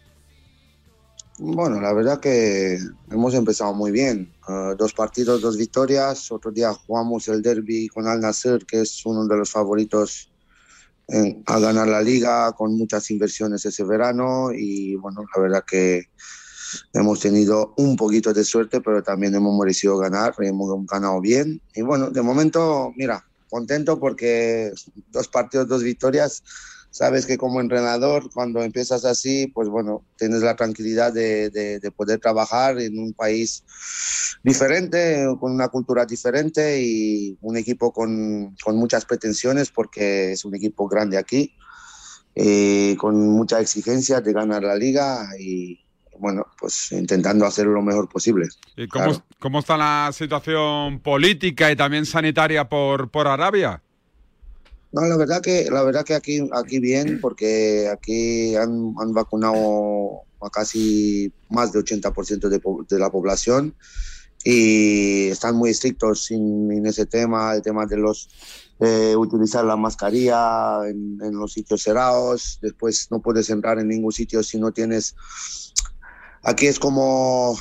Bueno, la verdad que hemos empezado muy bien. Uh, dos partidos, dos victorias. Otro día jugamos el derbi con Al Nassr, que es uno de los favoritos en, a ganar la liga, con muchas inversiones ese verano. Y bueno, la verdad que hemos tenido un poquito de suerte, pero también hemos merecido ganar, hemos ganado bien. Y bueno, de momento, mira, contento porque dos partidos, dos victorias. Sabes que como entrenador, cuando empiezas así, pues bueno, tienes la tranquilidad de, de, de poder trabajar en un país diferente, con una cultura diferente y un equipo con, con muchas pretensiones, porque es un equipo grande aquí, eh, con mucha exigencia de ganar la liga y bueno, pues intentando hacer lo mejor posible.
¿Y cómo,
claro.
cómo está la situación política y también sanitaria por, por Arabia?
No, la verdad que la verdad que aquí aquí bien, porque aquí han, han vacunado a casi más del ochenta por ciento de, de la población y están muy estrictos en, en ese tema, el tema de los eh, utilizar la mascarilla en, en los sitios cerrados. Después no puedes entrar en ningún sitio si no tienes. Aquí es como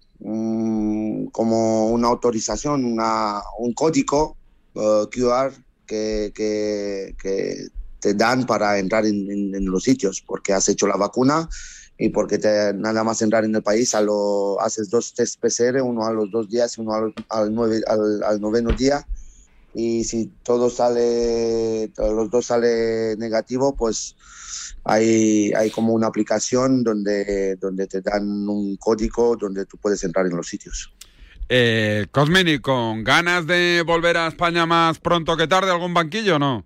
um, como una autorización, una, un código uh, Q R que, que, que te dan para entrar en, en, en los sitios, porque has hecho la vacuna y porque te, nada más entrar en el país a lo, haces dos test P C R, uno a los dos días y uno al, al, nueve, al, al noveno día, y si todo sale, los dos sale negativo, pues hay, hay como una aplicación donde, donde te dan un código donde tú puedes entrar en los sitios.
Eh, Cosmin, ¿y con ganas de volver a España más pronto que tarde, algún banquillo o no?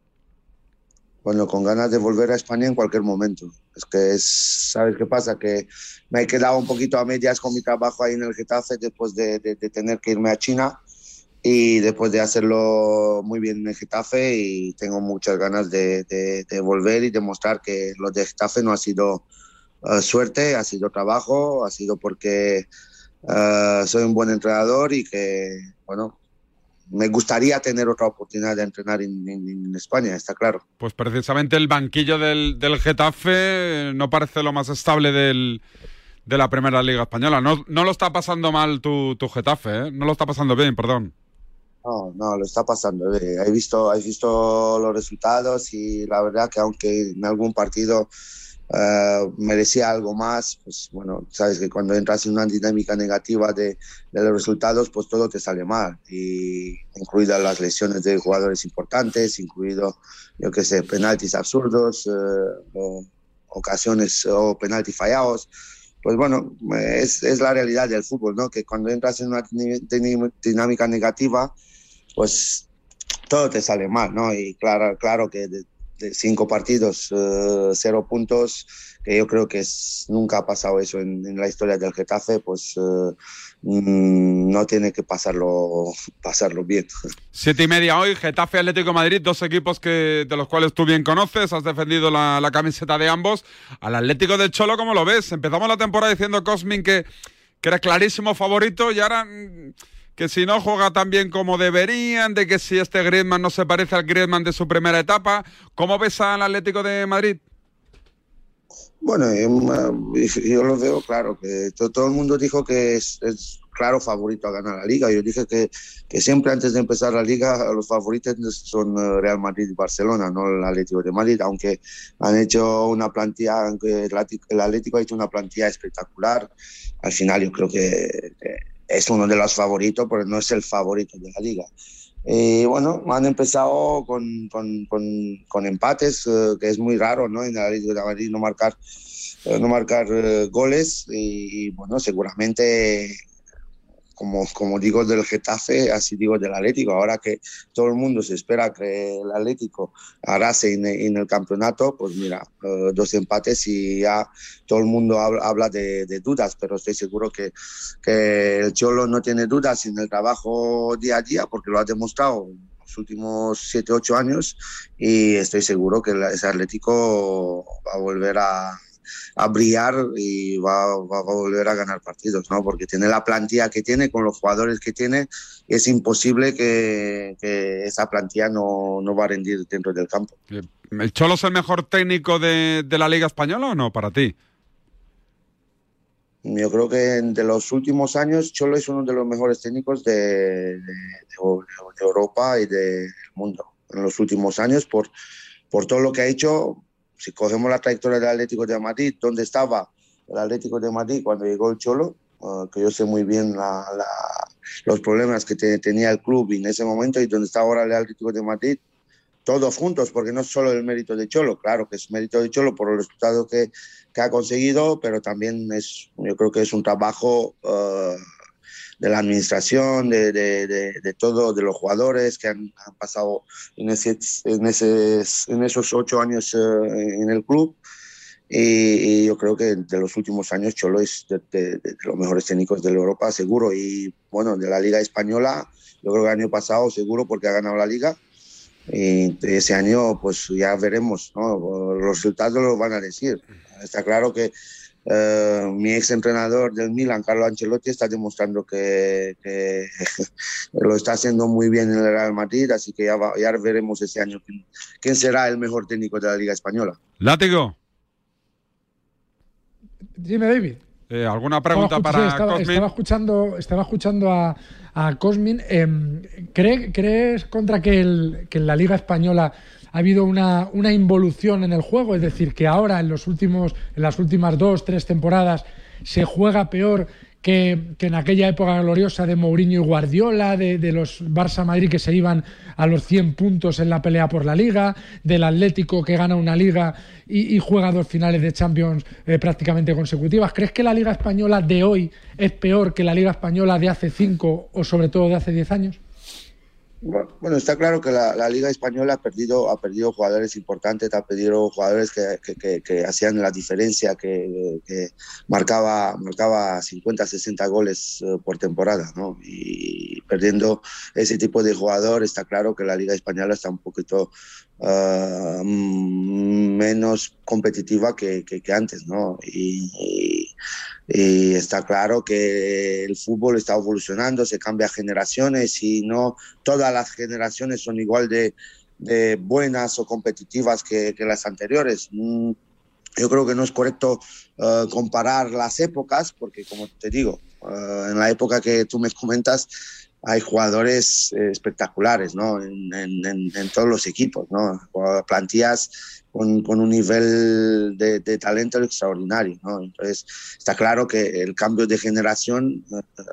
Bueno, con ganas de volver a España en cualquier momento. Es que es, ¿sabes qué pasa? Que me he quedado un poquito a medias con mi trabajo ahí en el Getafe después de, de, de tener que irme a China y después de hacerlo muy bien en el Getafe, y tengo muchas ganas de, de, de volver y demostrar que lo de Getafe no ha sido uh, suerte, ha sido trabajo, ha sido porque Uh, soy un buen entrenador y que, bueno, me gustaría tener otra oportunidad de entrenar en, en, en España, está claro.
Pues precisamente el banquillo del, del Getafe no parece lo más estable del, de la Primera Liga Española. No, no lo está pasando mal tu, tu Getafe, ¿eh? No lo está pasando bien, perdón.
No, no, lo está pasando. Eh. He visto, he visto los resultados y la verdad que aunque en algún partido Uh, merecía algo más, pues bueno, sabes que cuando entras en una dinámica negativa de, de los resultados, pues todo te sale mal, y incluidas las lesiones de jugadores importantes, incluido, yo qué sé, penaltis absurdos, uh, o ocasiones o penaltis fallados. Pues bueno, es, es la realidad del fútbol, ¿no? Que cuando entras en una dinámica negativa, pues todo te sale mal, ¿no? Y claro, claro que de, de cinco partidos, uh, cero puntos, que yo creo que es, nunca ha pasado eso en, en la historia del Getafe, pues uh, mm, no tiene que pasarlo, pasarlo bien.
Siete y media hoy, Getafe Atlético de Madrid, dos equipos que, de los cuales tú bien conoces, has defendido la, la camiseta de ambos. Al Atlético del Cholo, ¿cómo lo ves? Empezamos la temporada diciendo, Cosmin, que, que era clarísimo favorito, y ahora que si no juega tan bien como deberían, de que si este Griezmann no se parece al Griezmann de su primera etapa. ¿Cómo ves al Atlético de Madrid?
Bueno, yo, yo lo veo claro, que todo, todo el mundo dijo que es, es claro favorito a ganar la Liga. Yo dije que, que siempre antes de empezar la Liga los favoritos son Real Madrid y Barcelona, no el Atlético de Madrid, aunque han hecho una plantilla, aunque el Atlético ha hecho una plantilla espectacular. Al final yo creo que, que es uno de los favoritos, pero no es el favorito de la Liga. Y bueno, han empezado con, con, con, con empates, eh, que es muy raro, ¿no? En el Atlético de Madrid no marcar, eh, no marcar eh, goles y, y bueno, seguramente, como, como digo del Getafe, así digo del Atlético. Ahora que todo el mundo se espera que el Atlético arrase en, en el campeonato, pues mira, eh, dos empates y ya todo el mundo habla, habla de, de dudas, pero estoy seguro que, que el Cholo no tiene dudas en el trabajo día a día, porque lo ha demostrado en los últimos siete, ocho años, y estoy seguro que ese Atlético va a volver a a brillar y va, va a volver a ganar partidos, ¿no? Porque tiene la plantilla que tiene, con los jugadores que tiene, es imposible que, que esa plantilla no, no va a rendir dentro del campo.
¿El Cholo es el mejor técnico de, de la Liga Española o no, para ti?
Yo creo que de los últimos años Cholo es uno de los mejores técnicos de, de, de, de Europa y del mundo. En los últimos años, por, por todo lo que ha hecho. Si cogemos la trayectoria del Atlético de Madrid, ¿dónde estaba el Atlético de Madrid cuando llegó el Cholo? Uh, que yo sé muy bien la, la, los problemas que te, tenía el club en ese momento, y dónde está ahora el Atlético de Madrid, todos juntos, porque no es solo el mérito de Cholo, claro que es mérito de Cholo por el resultado que, que ha conseguido, pero también es, yo creo que es un trabajo uh, de la administración, de, de, de, de todo, de los jugadores que han, han pasado en, ese, en, ese, en esos ocho años uh, en el club. Y, y yo creo que de los últimos años Cholo es de, de, de los mejores técnicos de Europa, seguro. Y bueno, de la Liga Española, yo creo que el año pasado seguro, porque ha ganado la Liga. Y ese año pues ya veremos, ¿no? Los resultados lo van a decir. Está claro que Uh, mi ex entrenador del Milan, Carlo Ancelotti, está demostrando que, que lo está haciendo muy bien en el Real Madrid, así que ya, va, ya veremos ese año quién, quién será el mejor técnico de la Liga Española.
Látigo.
Dime, David.
Eh, ¿Alguna pregunta
estaba,
para
sí, estaba,
Cosmin?
Estaba escuchando, estaba escuchando a, a Cosmin. Eh, ¿cree, ¿Crees, contra, que, el, que en la Liga Española ha habido una, una involución en el juego? Es decir, que ahora en, los últimos, en las últimas dos, tres temporadas se juega peor que, que en aquella época gloriosa de Mourinho y Guardiola, de, de los Barça-Madrid que se iban a los cien puntos en la pelea por la Liga, del Atlético que gana una Liga y, y juega dos finales de Champions eh, prácticamente consecutivas. ¿Crees que la Liga Española de hoy es peor que la Liga Española de hace cinco o sobre todo de hace diez años?
Bueno, está claro que la, la Liga Española ha perdido, ha perdido jugadores importantes, ha perdido jugadores que, que, que, que hacían la diferencia, que, que marcaba, marcaba cincuenta, sesenta goles uh, por temporada, ¿no? Y perdiendo ese tipo de jugador, está claro que la Liga Española está un poquito uh, menos competitiva que, que, que antes, ¿no? Y, y, y está claro que el fútbol está evolucionando, se cambia generaciones y no todas las generaciones son igual de, de buenas o competitivas que, que las anteriores. Yo creo que no es correcto uh, comparar las épocas, porque como te digo, uh, en la época que tú me comentas hay jugadores eh, espectaculares, ¿no? En, en, en, en todos los equipos, ¿no? Plantillas con, con un nivel de, de talento extraordinario, ¿no? Entonces está claro que el cambio de generación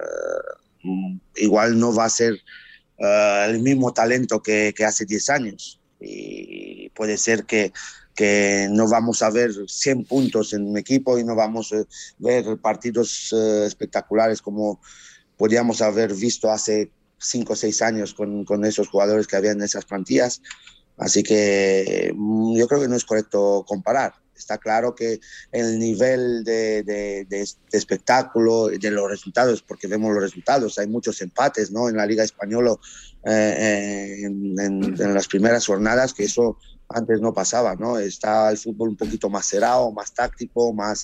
uh, igual no va a ser uh, el mismo talento que, que hace diez años, y puede ser que que no vamos a ver cien puntos en un equipo y no vamos a ver partidos uh, espectaculares como podríamos haber visto hace cinco o seis años con, con esos jugadores que había en esas plantillas. Así que yo creo que no es correcto comparar. Está claro que el nivel de, de, de, de espectáculo, de los resultados, porque vemos los resultados, hay muchos empates, ¿no? En la Liga Española, eh, en, en, en las primeras jornadas, que eso antes no pasaba, ¿no? Está el fútbol un poquito más cerrado, más táctico, más,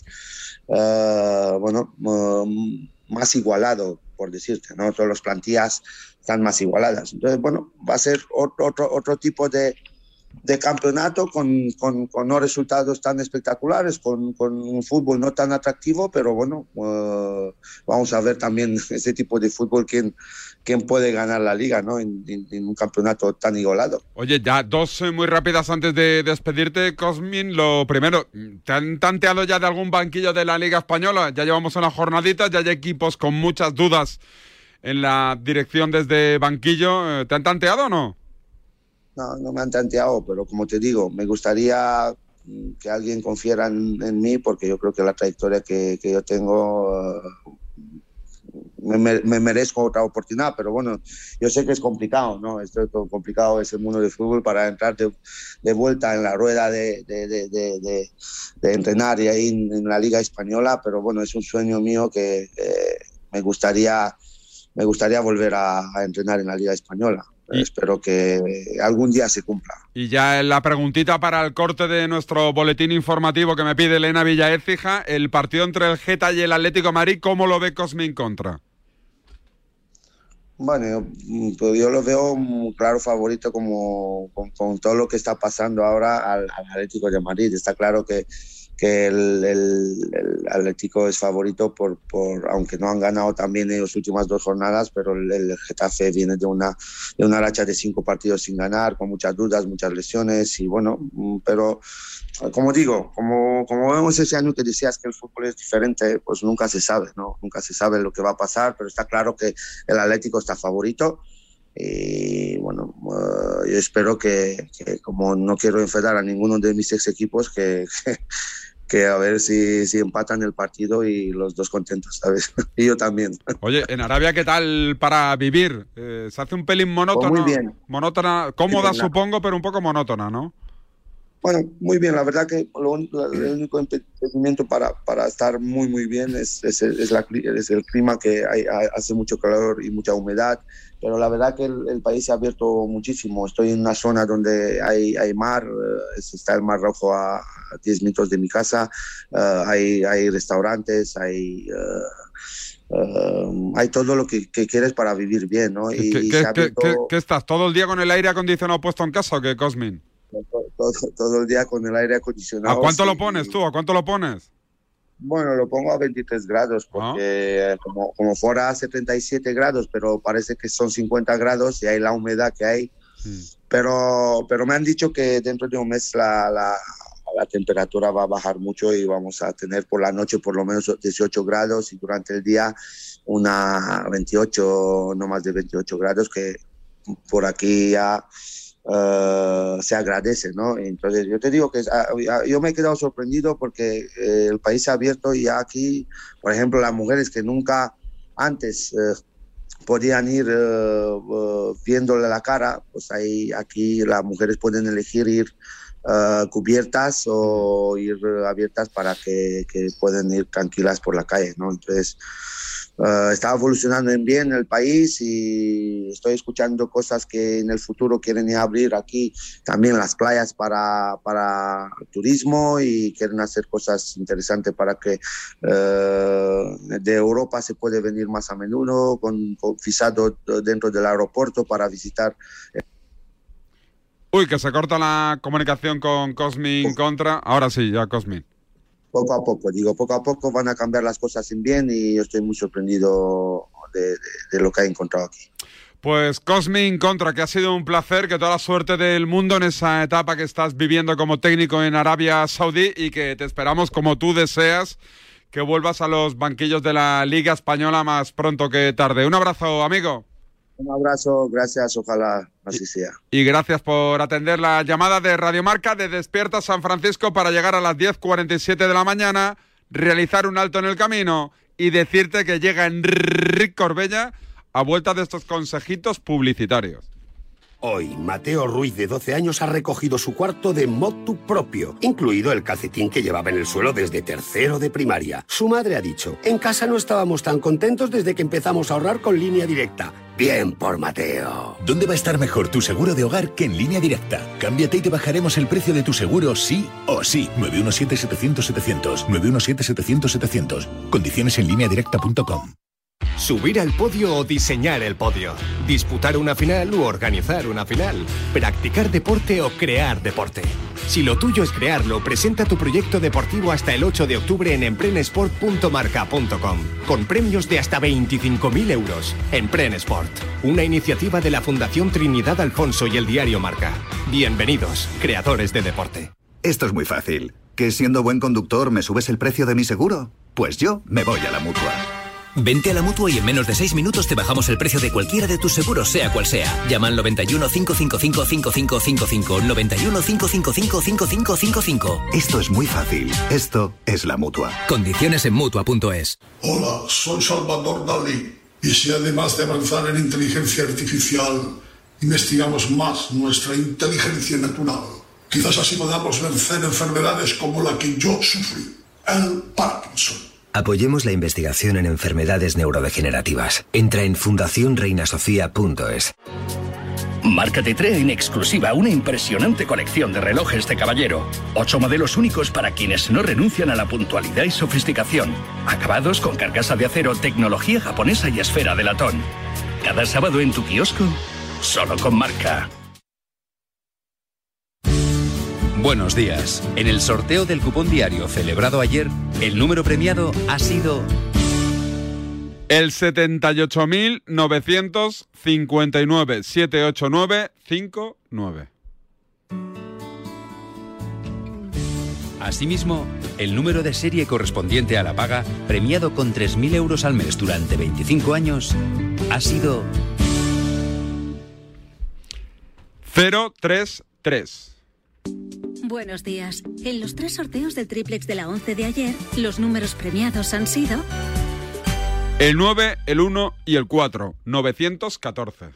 uh, bueno, uh, más igualado, por decirte, ¿no? Todas las plantillas están más igualadas. Entonces, bueno, va a ser otro, otro, otro tipo de, de campeonato con, con, con no resultados tan espectaculares, con, con un fútbol no tan atractivo, pero bueno, uh, vamos a ver también ese tipo de fútbol, quién, quién puede ganar la liga, ¿no? En, en, en un campeonato tan igualado.
Oye, ya dos eh, muy rápidas antes de despedirte, Cosmin. Lo primero, ¿te han tanteado ya de algún banquillo de la Liga Española? Ya llevamos una jornadita, ya hay equipos con muchas dudas en la dirección desde banquillo. ¿Te han tanteado o no?
No, no me han tanteado, pero como te digo, me gustaría que alguien confiara en, en mí, porque yo creo que la trayectoria que, que yo tengo, uh, me, me merezco otra oportunidad, pero bueno, yo sé que es complicado, ¿no? Es todo complicado ese mundo del fútbol para entrar de, de vuelta en la rueda de, de, de, de, de, de entrenar y ahí en, en la Liga Española, pero bueno, es un sueño mío que eh, me gustaría, me gustaría volver a, a entrenar en la Liga Española. Y espero que algún día se cumpla.
Y ya la preguntita para el corte de nuestro boletín informativo que me pide Elena Villaécija, el partido entre el Geta y el Atlético de Madrid, ¿cómo lo ve Cosmin Contra?
Bueno, yo, yo lo veo un claro favorito como con, con todo lo que está pasando ahora al, al Atlético de Madrid. Está claro que que el, el, el Atlético es favorito, por, por aunque no han ganado también en las últimas dos jornadas, pero el, el Getafe viene de una, de una racha de cinco partidos sin ganar, con muchas dudas, muchas lesiones, y bueno, pero como digo, como, como vemos ese año que decías que el fútbol es diferente, pues nunca se sabe, ¿no? Nunca se sabe lo que va a pasar, pero está claro que el Atlético está favorito. Y bueno, uh, yo espero que, que, como no quiero enfadar a ninguno de mis ex equipos, que, que, que a ver si, si empatan el partido y los dos contentos, ¿sabes? Y yo también.
Oye, en Arabia, ¿qué tal para vivir? Eh, ¿Se hace un pelín monótono?
Pues muy bien.
Monótona, cómoda bien, supongo, pero un poco monótona, ¿no?
Bueno, muy bien, la verdad que lo, el único impedimento para, para estar muy muy bien es, es, es, la, es el clima, que hay, hace mucho calor y mucha humedad, pero la verdad que el, el país se ha abierto muchísimo. Estoy en una zona donde hay, hay mar, está el Mar Rojo a diez minutos de mi casa, uh, hay, hay restaurantes, hay... Uh, Uh, hay todo lo que, que quieres para vivir bien, ¿no? Y,
¿Qué,
y
qué,
abierto...
qué, qué estás? ¿Todo el día con el aire acondicionado puesto en casa o qué, Cosmin?
Todo, todo, todo el día con el aire acondicionado.
¿A cuánto
sí.
lo pones tú? ¿A cuánto lo pones?
Bueno, lo pongo a veintitrés grados, porque ¿Ah? como, como fuera a setenta y siete grados, pero parece que son cincuenta grados y hay la humedad que hay. Sí. Pero, pero me han dicho que dentro de un mes la, la, la temperatura va a bajar mucho y vamos a tener por la noche por lo menos dieciocho grados y durante el día una veintiocho, no más de veintiocho grados, que por aquí ya uh, se agradece, ¿no? Entonces yo te digo que uh, yo me he quedado sorprendido porque eh, el país se ha abierto y ya aquí, por ejemplo, las mujeres que nunca antes uh, podían ir uh, uh, viéndole la cara, pues ahí aquí las mujeres pueden elegir ir uh, cubiertas o ir uh, abiertas para que, que puedan ir tranquilas por la calle, ¿no? Entonces uh, está evolucionando en bien el país y estoy escuchando cosas que en el futuro quieren ir a abrir aquí también las playas para, para turismo y quieren hacer cosas interesantes para que uh, de Europa se puede venir más a menudo con, con visado dentro del aeropuerto para visitar.
Uy, que se corta la comunicación con Cosmin Contra. Ahora sí, ya Cosmin.
Poco a poco, digo, poco a poco van a cambiar las cosas en bien y yo estoy muy sorprendido de, de, de lo que he encontrado aquí.
Pues Cosmin Contra, que ha sido un placer, que toda la suerte del mundo en esa etapa que estás viviendo como técnico en Arabia Saudí y que te esperamos, como tú deseas, que vuelvas a los banquillos de la Liga Española más pronto que tarde. Un abrazo, amigo.
Un abrazo, gracias, ojalá así sea.
Y gracias por atender la llamada de Radio Marca de Despierta San Francisco para llegar a las diez cuarenta y siete de la mañana, realizar un alto en el camino y decirte que llega Enric Corbella a vuelta de estos consejitos publicitarios.
Hoy, Mateo Ruiz, de doce años, ha recogido su cuarto de motu propio, incluido el calcetín que llevaba en el suelo desde tercero de primaria. Su madre ha dicho, en casa no estábamos tan contentos desde que empezamos a ahorrar con Línea Directa. Bien por Mateo.
¿Dónde va a estar mejor tu seguro de hogar que en Línea Directa? Cámbiate y te bajaremos el precio de tu seguro sí o sí. nueve uno siete, setecientos, setecientos. nueve uno siete, setecientos, setecientos. Condiciones en línea directa punto com.
Subir al podio o diseñar el podio. Disputar una final u organizar una final. Practicar deporte o crear deporte. Si lo tuyo es crearlo, presenta tu proyecto deportivo hasta el ocho de octubre en emprenesport punto marca punto com. Con premios de hasta veinticinco mil euros. Emprenesport, una iniciativa de la Fundación Trinidad Alfonso y el diario Marca. Bienvenidos, creadores de deporte.
Esto es muy fácil. ¿Que siendo buen conductor me subes el precio de mi seguro? Pues yo me voy a la Mutua. Vente a la Mutua y en menos de seis minutos te bajamos el precio de cualquiera de tus seguros, sea cual sea. Llama al noventa y uno, cinco cinco cinco, cinco cinco cinco cinco, noventa y uno, cinco cinco cinco, cinco cinco cinco cinco.
Esto es muy fácil. Esto es la Mutua.
Condiciones en Mutua punto es.
Hola, soy Salvador Dalí. Y si además de avanzar en inteligencia artificial, investigamos más nuestra inteligencia natural, quizás así podamos vencer enfermedades como la que yo sufrí, el Parkinson.
Apoyemos la investigación en enfermedades neurodegenerativas. Entra en fundación reina sofía punto es.
Marca te trae en exclusiva una impresionante colección de relojes de caballero. Ocho modelos únicos para quienes no renuncian a la puntualidad y sofisticación. Acabados con carcasa de acero, tecnología japonesa y esfera de latón. Cada sábado en tu kiosco, solo con Marca.
Buenos días. En el sorteo del cupón diario celebrado ayer, el número premiado ha sido...
El setenta y ocho mil novecientos cincuenta y nueve, setecientos ochenta y nueve cincuenta y nueve.
Asimismo, el número de serie correspondiente a la paga, premiado con tres mil euros al mes durante veinticinco años, ha sido...
cero tres tres.
Buenos días. En los tres sorteos del triplex de la once de ayer, los números premiados han sido...
El nueve, el uno y el cuatro. novecientos catorce.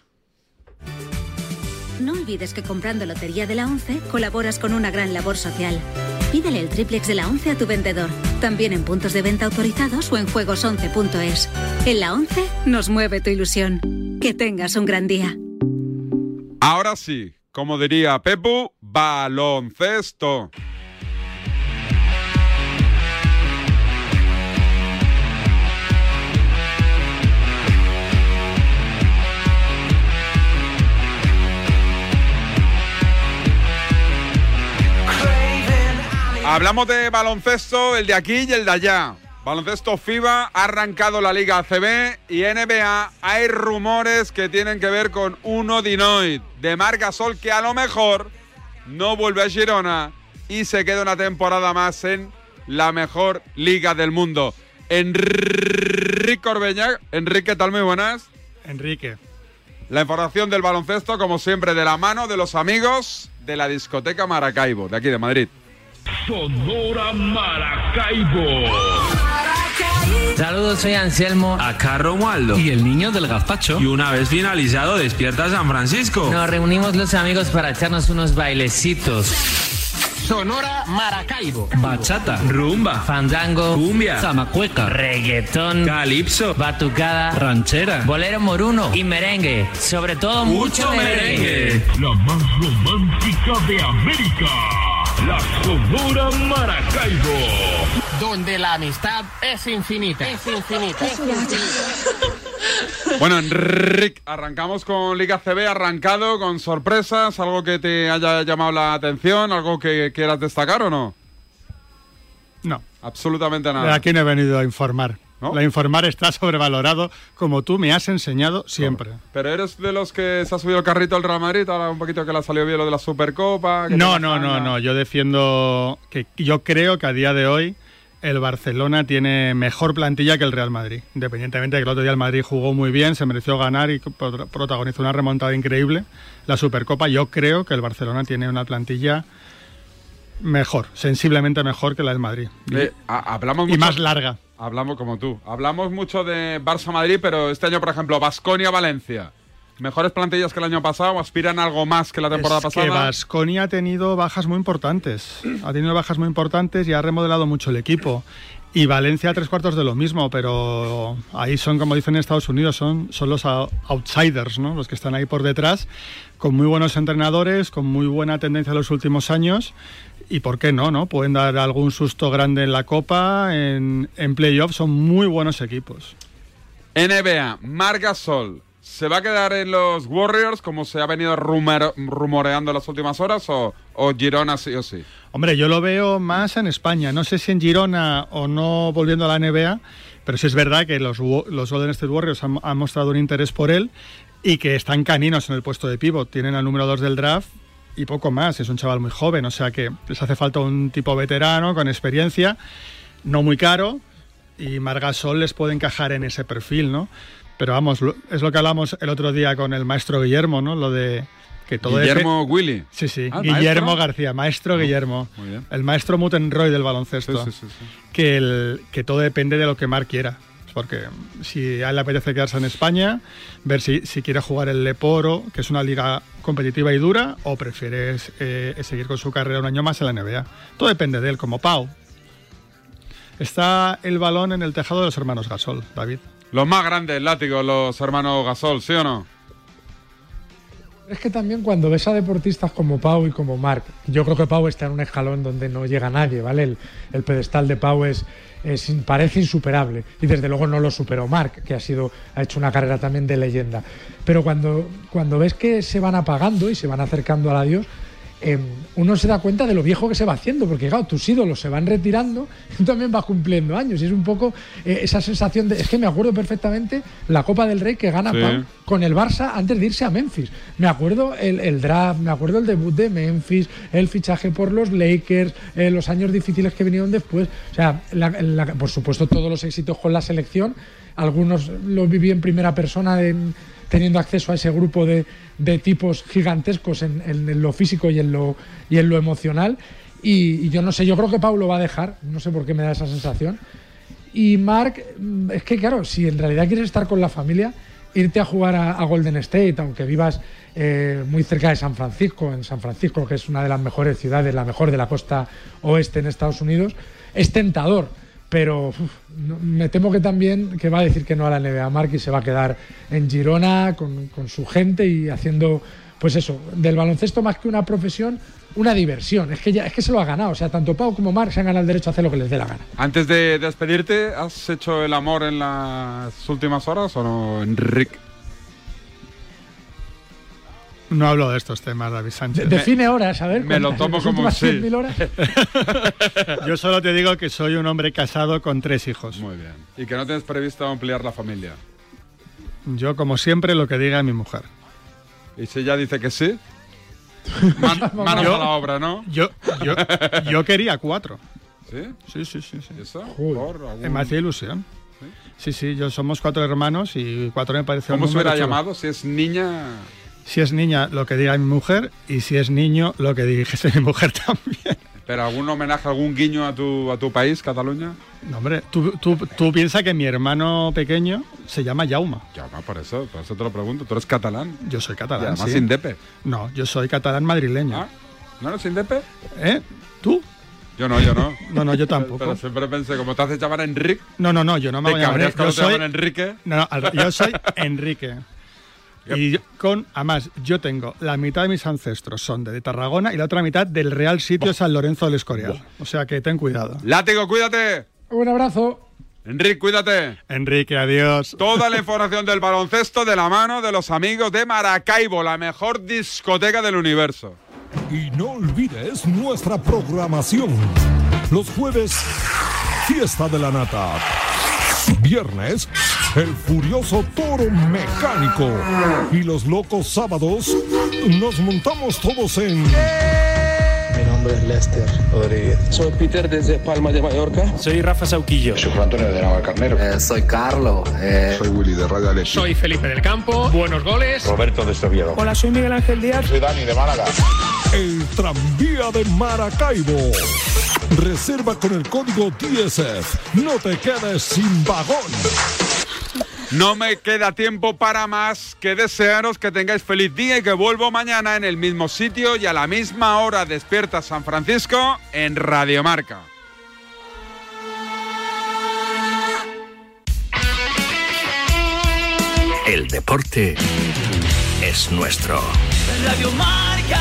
No olvides que comprando Lotería de la once colaboras con una gran labor social. Pídele el triplex de la once a tu vendedor. También en puntos de venta autorizados o en juegos once punto es. En la once nos mueve tu ilusión. Que tengas un gran día.
Ahora sí, como diría Pepu, baloncesto. Hablamos de baloncesto, el de aquí y el de allá. Baloncesto FIBA, ha arrancado la Liga A C B y N B A. Hay rumores que tienen que ver con uno Dinoid de Marc Gasol, que a lo mejor no vuelve a Girona y se queda una temporada más en la mejor liga del mundo. Enrique Corbeña. Enrique, ¿qué tal? Muy buenas.
Enrique.
La información del baloncesto, como siempre, de la mano de los amigos de la discoteca Maracaibo, de aquí de Madrid.
Sonora Maracaibo.
Saludos, soy Anselmo.
Acá Romualdo.
Y el niño del gazpacho.
Y una vez finalizado, Despierta San Francisco.
Nos reunimos los amigos para echarnos unos bailecitos.
Sonora Maracaibo.
Bachata,
rumba,
fandango,
cumbia,
zamacueca,
reggaetón,
calipso,
batucada,
ranchera,
bolero moruno
y merengue. Sobre todo mucho,
mucho
merengue.
merengue. La más romántica de América. La Sonora Maracaibo.
Donde la amistad es infinita. Es infinita. Es infinita.
Bueno, Enrique, arrancamos con Liga C B, arrancado con sorpresas, algo que te haya llamado la atención, algo que quieras destacar o no.
No.
Absolutamente nada.
Aquí no he venido a informar.
¿No?
La informar está sobrevalorado, como tú me has enseñado siempre.
Pero eres de los que se ha subido el carrito al Real Madrid, ahora un poquito que le ha salido bien lo de la Supercopa.
No, no, no, no. Yo defiendo que yo creo que a día de hoy el Barcelona tiene mejor plantilla que el Real Madrid. Independientemente de que el otro día el Madrid jugó muy bien, se mereció ganar y protagonizó una remontada increíble. La Supercopa, yo creo que el Barcelona tiene una plantilla mejor, sensiblemente mejor que la del Madrid.
Eh, hablamos
y
mucho,
más larga.
Hablamos como tú. Hablamos mucho de Barça-Madrid, pero este año, por ejemplo, Baskonia-Valencia. ¿Mejores plantillas que el año pasado? ¿Aspiran a algo más que la temporada
es
pasada?
Que Baskonia ha tenido bajas muy importantes. Ha tenido bajas muy importantes y ha remodelado mucho el equipo. Y Valencia tres cuartos de lo mismo, pero ahí son, como dicen en Estados Unidos, son, son los outsiders, ¿no? Los que están ahí por detrás, con muy buenos entrenadores, con muy buena tendencia en los últimos años. Y por qué no, ¿no? Pueden dar algún susto grande en la Copa, en, en playoffs, son muy buenos equipos.
N B A, Marc Gasol, ¿se va a quedar en los Warriors como se ha venido rumor, rumoreando en las últimas horas o, o Girona sí o sí?
Hombre, yo lo veo más en España, no sé si en Girona o no volviendo a la N B A, pero sí es verdad que los, los Golden State Warriors han, han mostrado un interés por él y que están caninos en el puesto de pívot, tienen al número dos del draft y poco más, es un chaval muy joven, o sea que les hace falta un tipo veterano con experiencia, no muy caro, y Marc Gasol les puede encajar en ese perfil, ¿no? Pero vamos, lo, es lo que hablamos el otro día con el maestro Guillermo, ¿no? Lo de que todo
Guillermo
es que...
Willy.
Sí, sí,
ah,
Guillermo
¿maestro?
García, maestro
oh,
Guillermo.
Muy bien.
El maestro Mutenroy del baloncesto.
Sí, sí, sí, sí.
Que, el, que todo depende de lo que Marc quiera. Porque si a él le apetece quedarse en España, ver si, si quiere jugar el Leporo, que es una liga competitiva y dura, o prefieres eh, seguir con su carrera un año más en la N B A. Todo depende de él, como Pau. Está el balón en el tejado de los hermanos Gasol, David.
Los más grandes látigos, los hermanos Gasol, ¿sí o no?
Es que también cuando ves a deportistas como Pau y como Marc, yo creo que Pau está en un escalón donde no llega nadie, ¿vale? El, el pedestal de Pau es, es, parece insuperable y desde luego no lo superó Marc, que ha, sido, ha hecho una carrera también de leyenda. Pero cuando, cuando ves que se van apagando y se van acercando al adiós, Eh, uno se da cuenta de lo viejo que se va haciendo, porque claro, tus ídolos se van retirando y tú también vas cumpliendo años y es un poco eh, esa sensación de, es que me acuerdo perfectamente la Copa del Rey que gana sí. Pau con el Barça antes de irse a Memphis, me acuerdo el, el draft, me acuerdo el debut de Memphis, el fichaje por los Lakers, eh, los años difíciles que vinieron después, o sea, la, la, por supuesto todos los éxitos con la selección, algunos los viví en primera persona de, teniendo acceso a ese grupo de, de tipos gigantescos en, en, en lo físico y en lo, y en lo emocional. Y, y yo no sé, yo creo que Pau lo va a dejar, no sé por qué me da esa sensación. Y Marc, es que claro, si en realidad quieres estar con la familia, irte a jugar a, a Golden State, aunque vivas eh, muy cerca de San Francisco, en San Francisco, que es una de las mejores ciudades, la mejor de la costa oeste en Estados Unidos, es tentador. Pero uf, no, me temo que también que va a decir que no a la N B A Marc y se va a quedar en Girona con, con su gente y haciendo, pues eso, del baloncesto más que una profesión, una diversión. Es que ya, es que se lo ha ganado. O sea, tanto Pau como Marc se han ganado el derecho a hacer lo que les dé la gana.
Antes de despedirte, ¿has hecho el amor en las últimas horas o no, Enric?
No hablo de estos temas, David Sánchez.
De, define horas, a ver.
Me lo tomo como un sí.
Horas.
Yo solo te digo que soy un hombre casado con tres hijos.
Muy bien. ¿Y que no tienes previsto ampliar la familia?
Yo, como siempre, lo que diga mi mujer.
¿Y si ella dice que sí? Man, manos yo, a la obra, ¿no?
Yo, yo, yo quería cuatro.
¿Sí?
Sí, sí, sí. sí.
¿Eso? ¿Por algún...
Me hacía ilusión. ¿Sí? sí, sí, yo somos cuatro hermanos y cuatro me parece un
¿Cómo se hubiera
chulo.
llamado si es niña...?
Si es niña, lo que diga mi mujer, y si es niño, lo que dijese mi mujer también.
¿Pero algún homenaje, algún guiño a tu, a tu país, Cataluña?
No, hombre, tú, tú, tú piensas que mi hermano pequeño se llama Jaume.
Jaume, por eso, por eso te lo pregunto. ¿Tú eres catalán?
Yo soy catalán,
y además
sí.
indepe.
No, yo soy catalán madrileño.
¿Ah? ¿No eres indepe?
¿Eh? ¿Tú?
Yo no, yo no.
No, no, yo tampoco.
Pero siempre pensé, como te haces llamar Enrique.
No, no, no, yo no me voy a llamar
Enrique.
Yo
soy...
te
Enrique?
No, no, yo soy Enrique. Y con, además, yo tengo la mitad de mis ancestros son de Tarragona y la otra mitad del Real Sitio San Lorenzo del Escorial. O sea que ten cuidado.
Látigo, cuídate.
Un abrazo.
Enrique, cuídate.
Enrique, adiós.
Toda la información del baloncesto de la mano de los amigos de Maracaibo, la mejor discoteca del universo.
Y no olvides nuestra programación. Los jueves, Fiesta de la Nata. Viernes, el furioso toro mecánico. Y los locos sábados, nos montamos todos en...
Mi nombre es Lester Rodríguez.
Soy Peter desde Palma de Mallorca.
Soy Rafa Sauquillo.
Soy Juan Antonio de Navalcarnero. Eh, soy Carlos. Eh...
Soy Willy de Radio Alexi.
Soy Felipe del Campo. Buenos goles.
Roberto de Oviedo.
Hola, soy Miguel Ángel Díaz.
Soy Dani de Málaga.
El tranvía de Maracaibo. Reserva con el código D S F. No te quedes sin vagón.
No me queda tiempo para más que desearos que tengáis feliz día y que vuelvo mañana en el mismo sitio y a la misma hora. Despierta San Francisco en Radio Marca.
El deporte es nuestro.
Radio Marca.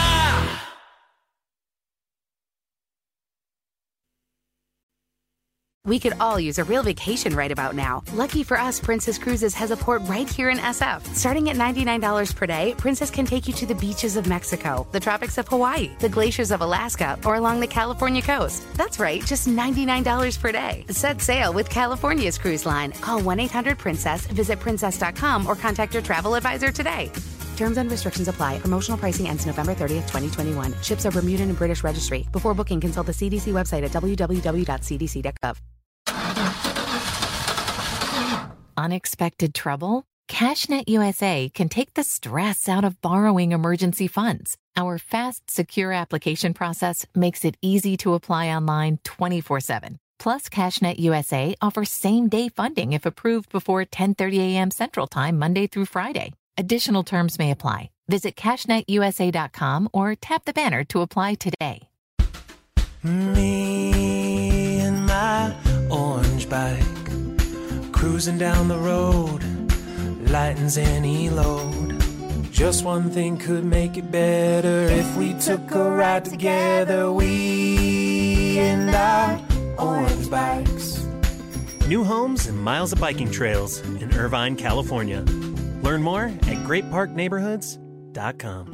We could all use a real vacation right about now. Lucky for us, Princess Cruises has a port right here in S F. Starting at ninety-nine dollars per day, Princess can take you to the beaches of Mexico, the tropics of Hawaii, the glaciers of Alaska, or along the California coast. That's right, just ninety-nine dollars per day. Set sail with California's cruise line. Call one eight hundred princess, visit princess dot com, or contact your travel advisor today. Terms and restrictions apply. Promotional pricing ends November thirtieth, twenty twenty-one. Ships are Bermudan and British registry. Before booking, consult the C D C website at w w w dot c d c dot gov.
Unexpected trouble? CashNet U S A can take the stress out of borrowing emergency funds. Our fast, secure application process makes it easy to apply online twenty-four seven. Plus, CashNet U S A offers same-day funding if approved before ten thirty a.m. Central Time, Monday through Friday. Additional terms may apply. Visit cashnet u s a dot com or tap the banner to apply today.
Me and my orange bike, cruising down the road, lightens any load. Just one thing could make it better if we took a ride together, we and our orange bikes.
New homes and miles of biking trails in Irvine, California. Learn more at great park neighborhoods dot com.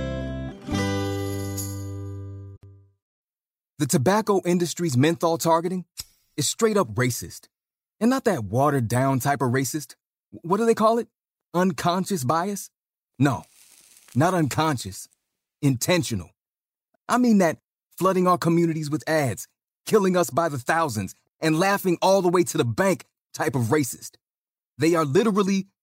The tobacco industry's menthol targeting is straight up racist. And not that watered-down type of racist. What do they call it? Unconscious bias? No, not unconscious. Intentional. I mean that flooding our communities with ads, killing us by the thousands, and laughing all the way to the bank type of racist. They are literally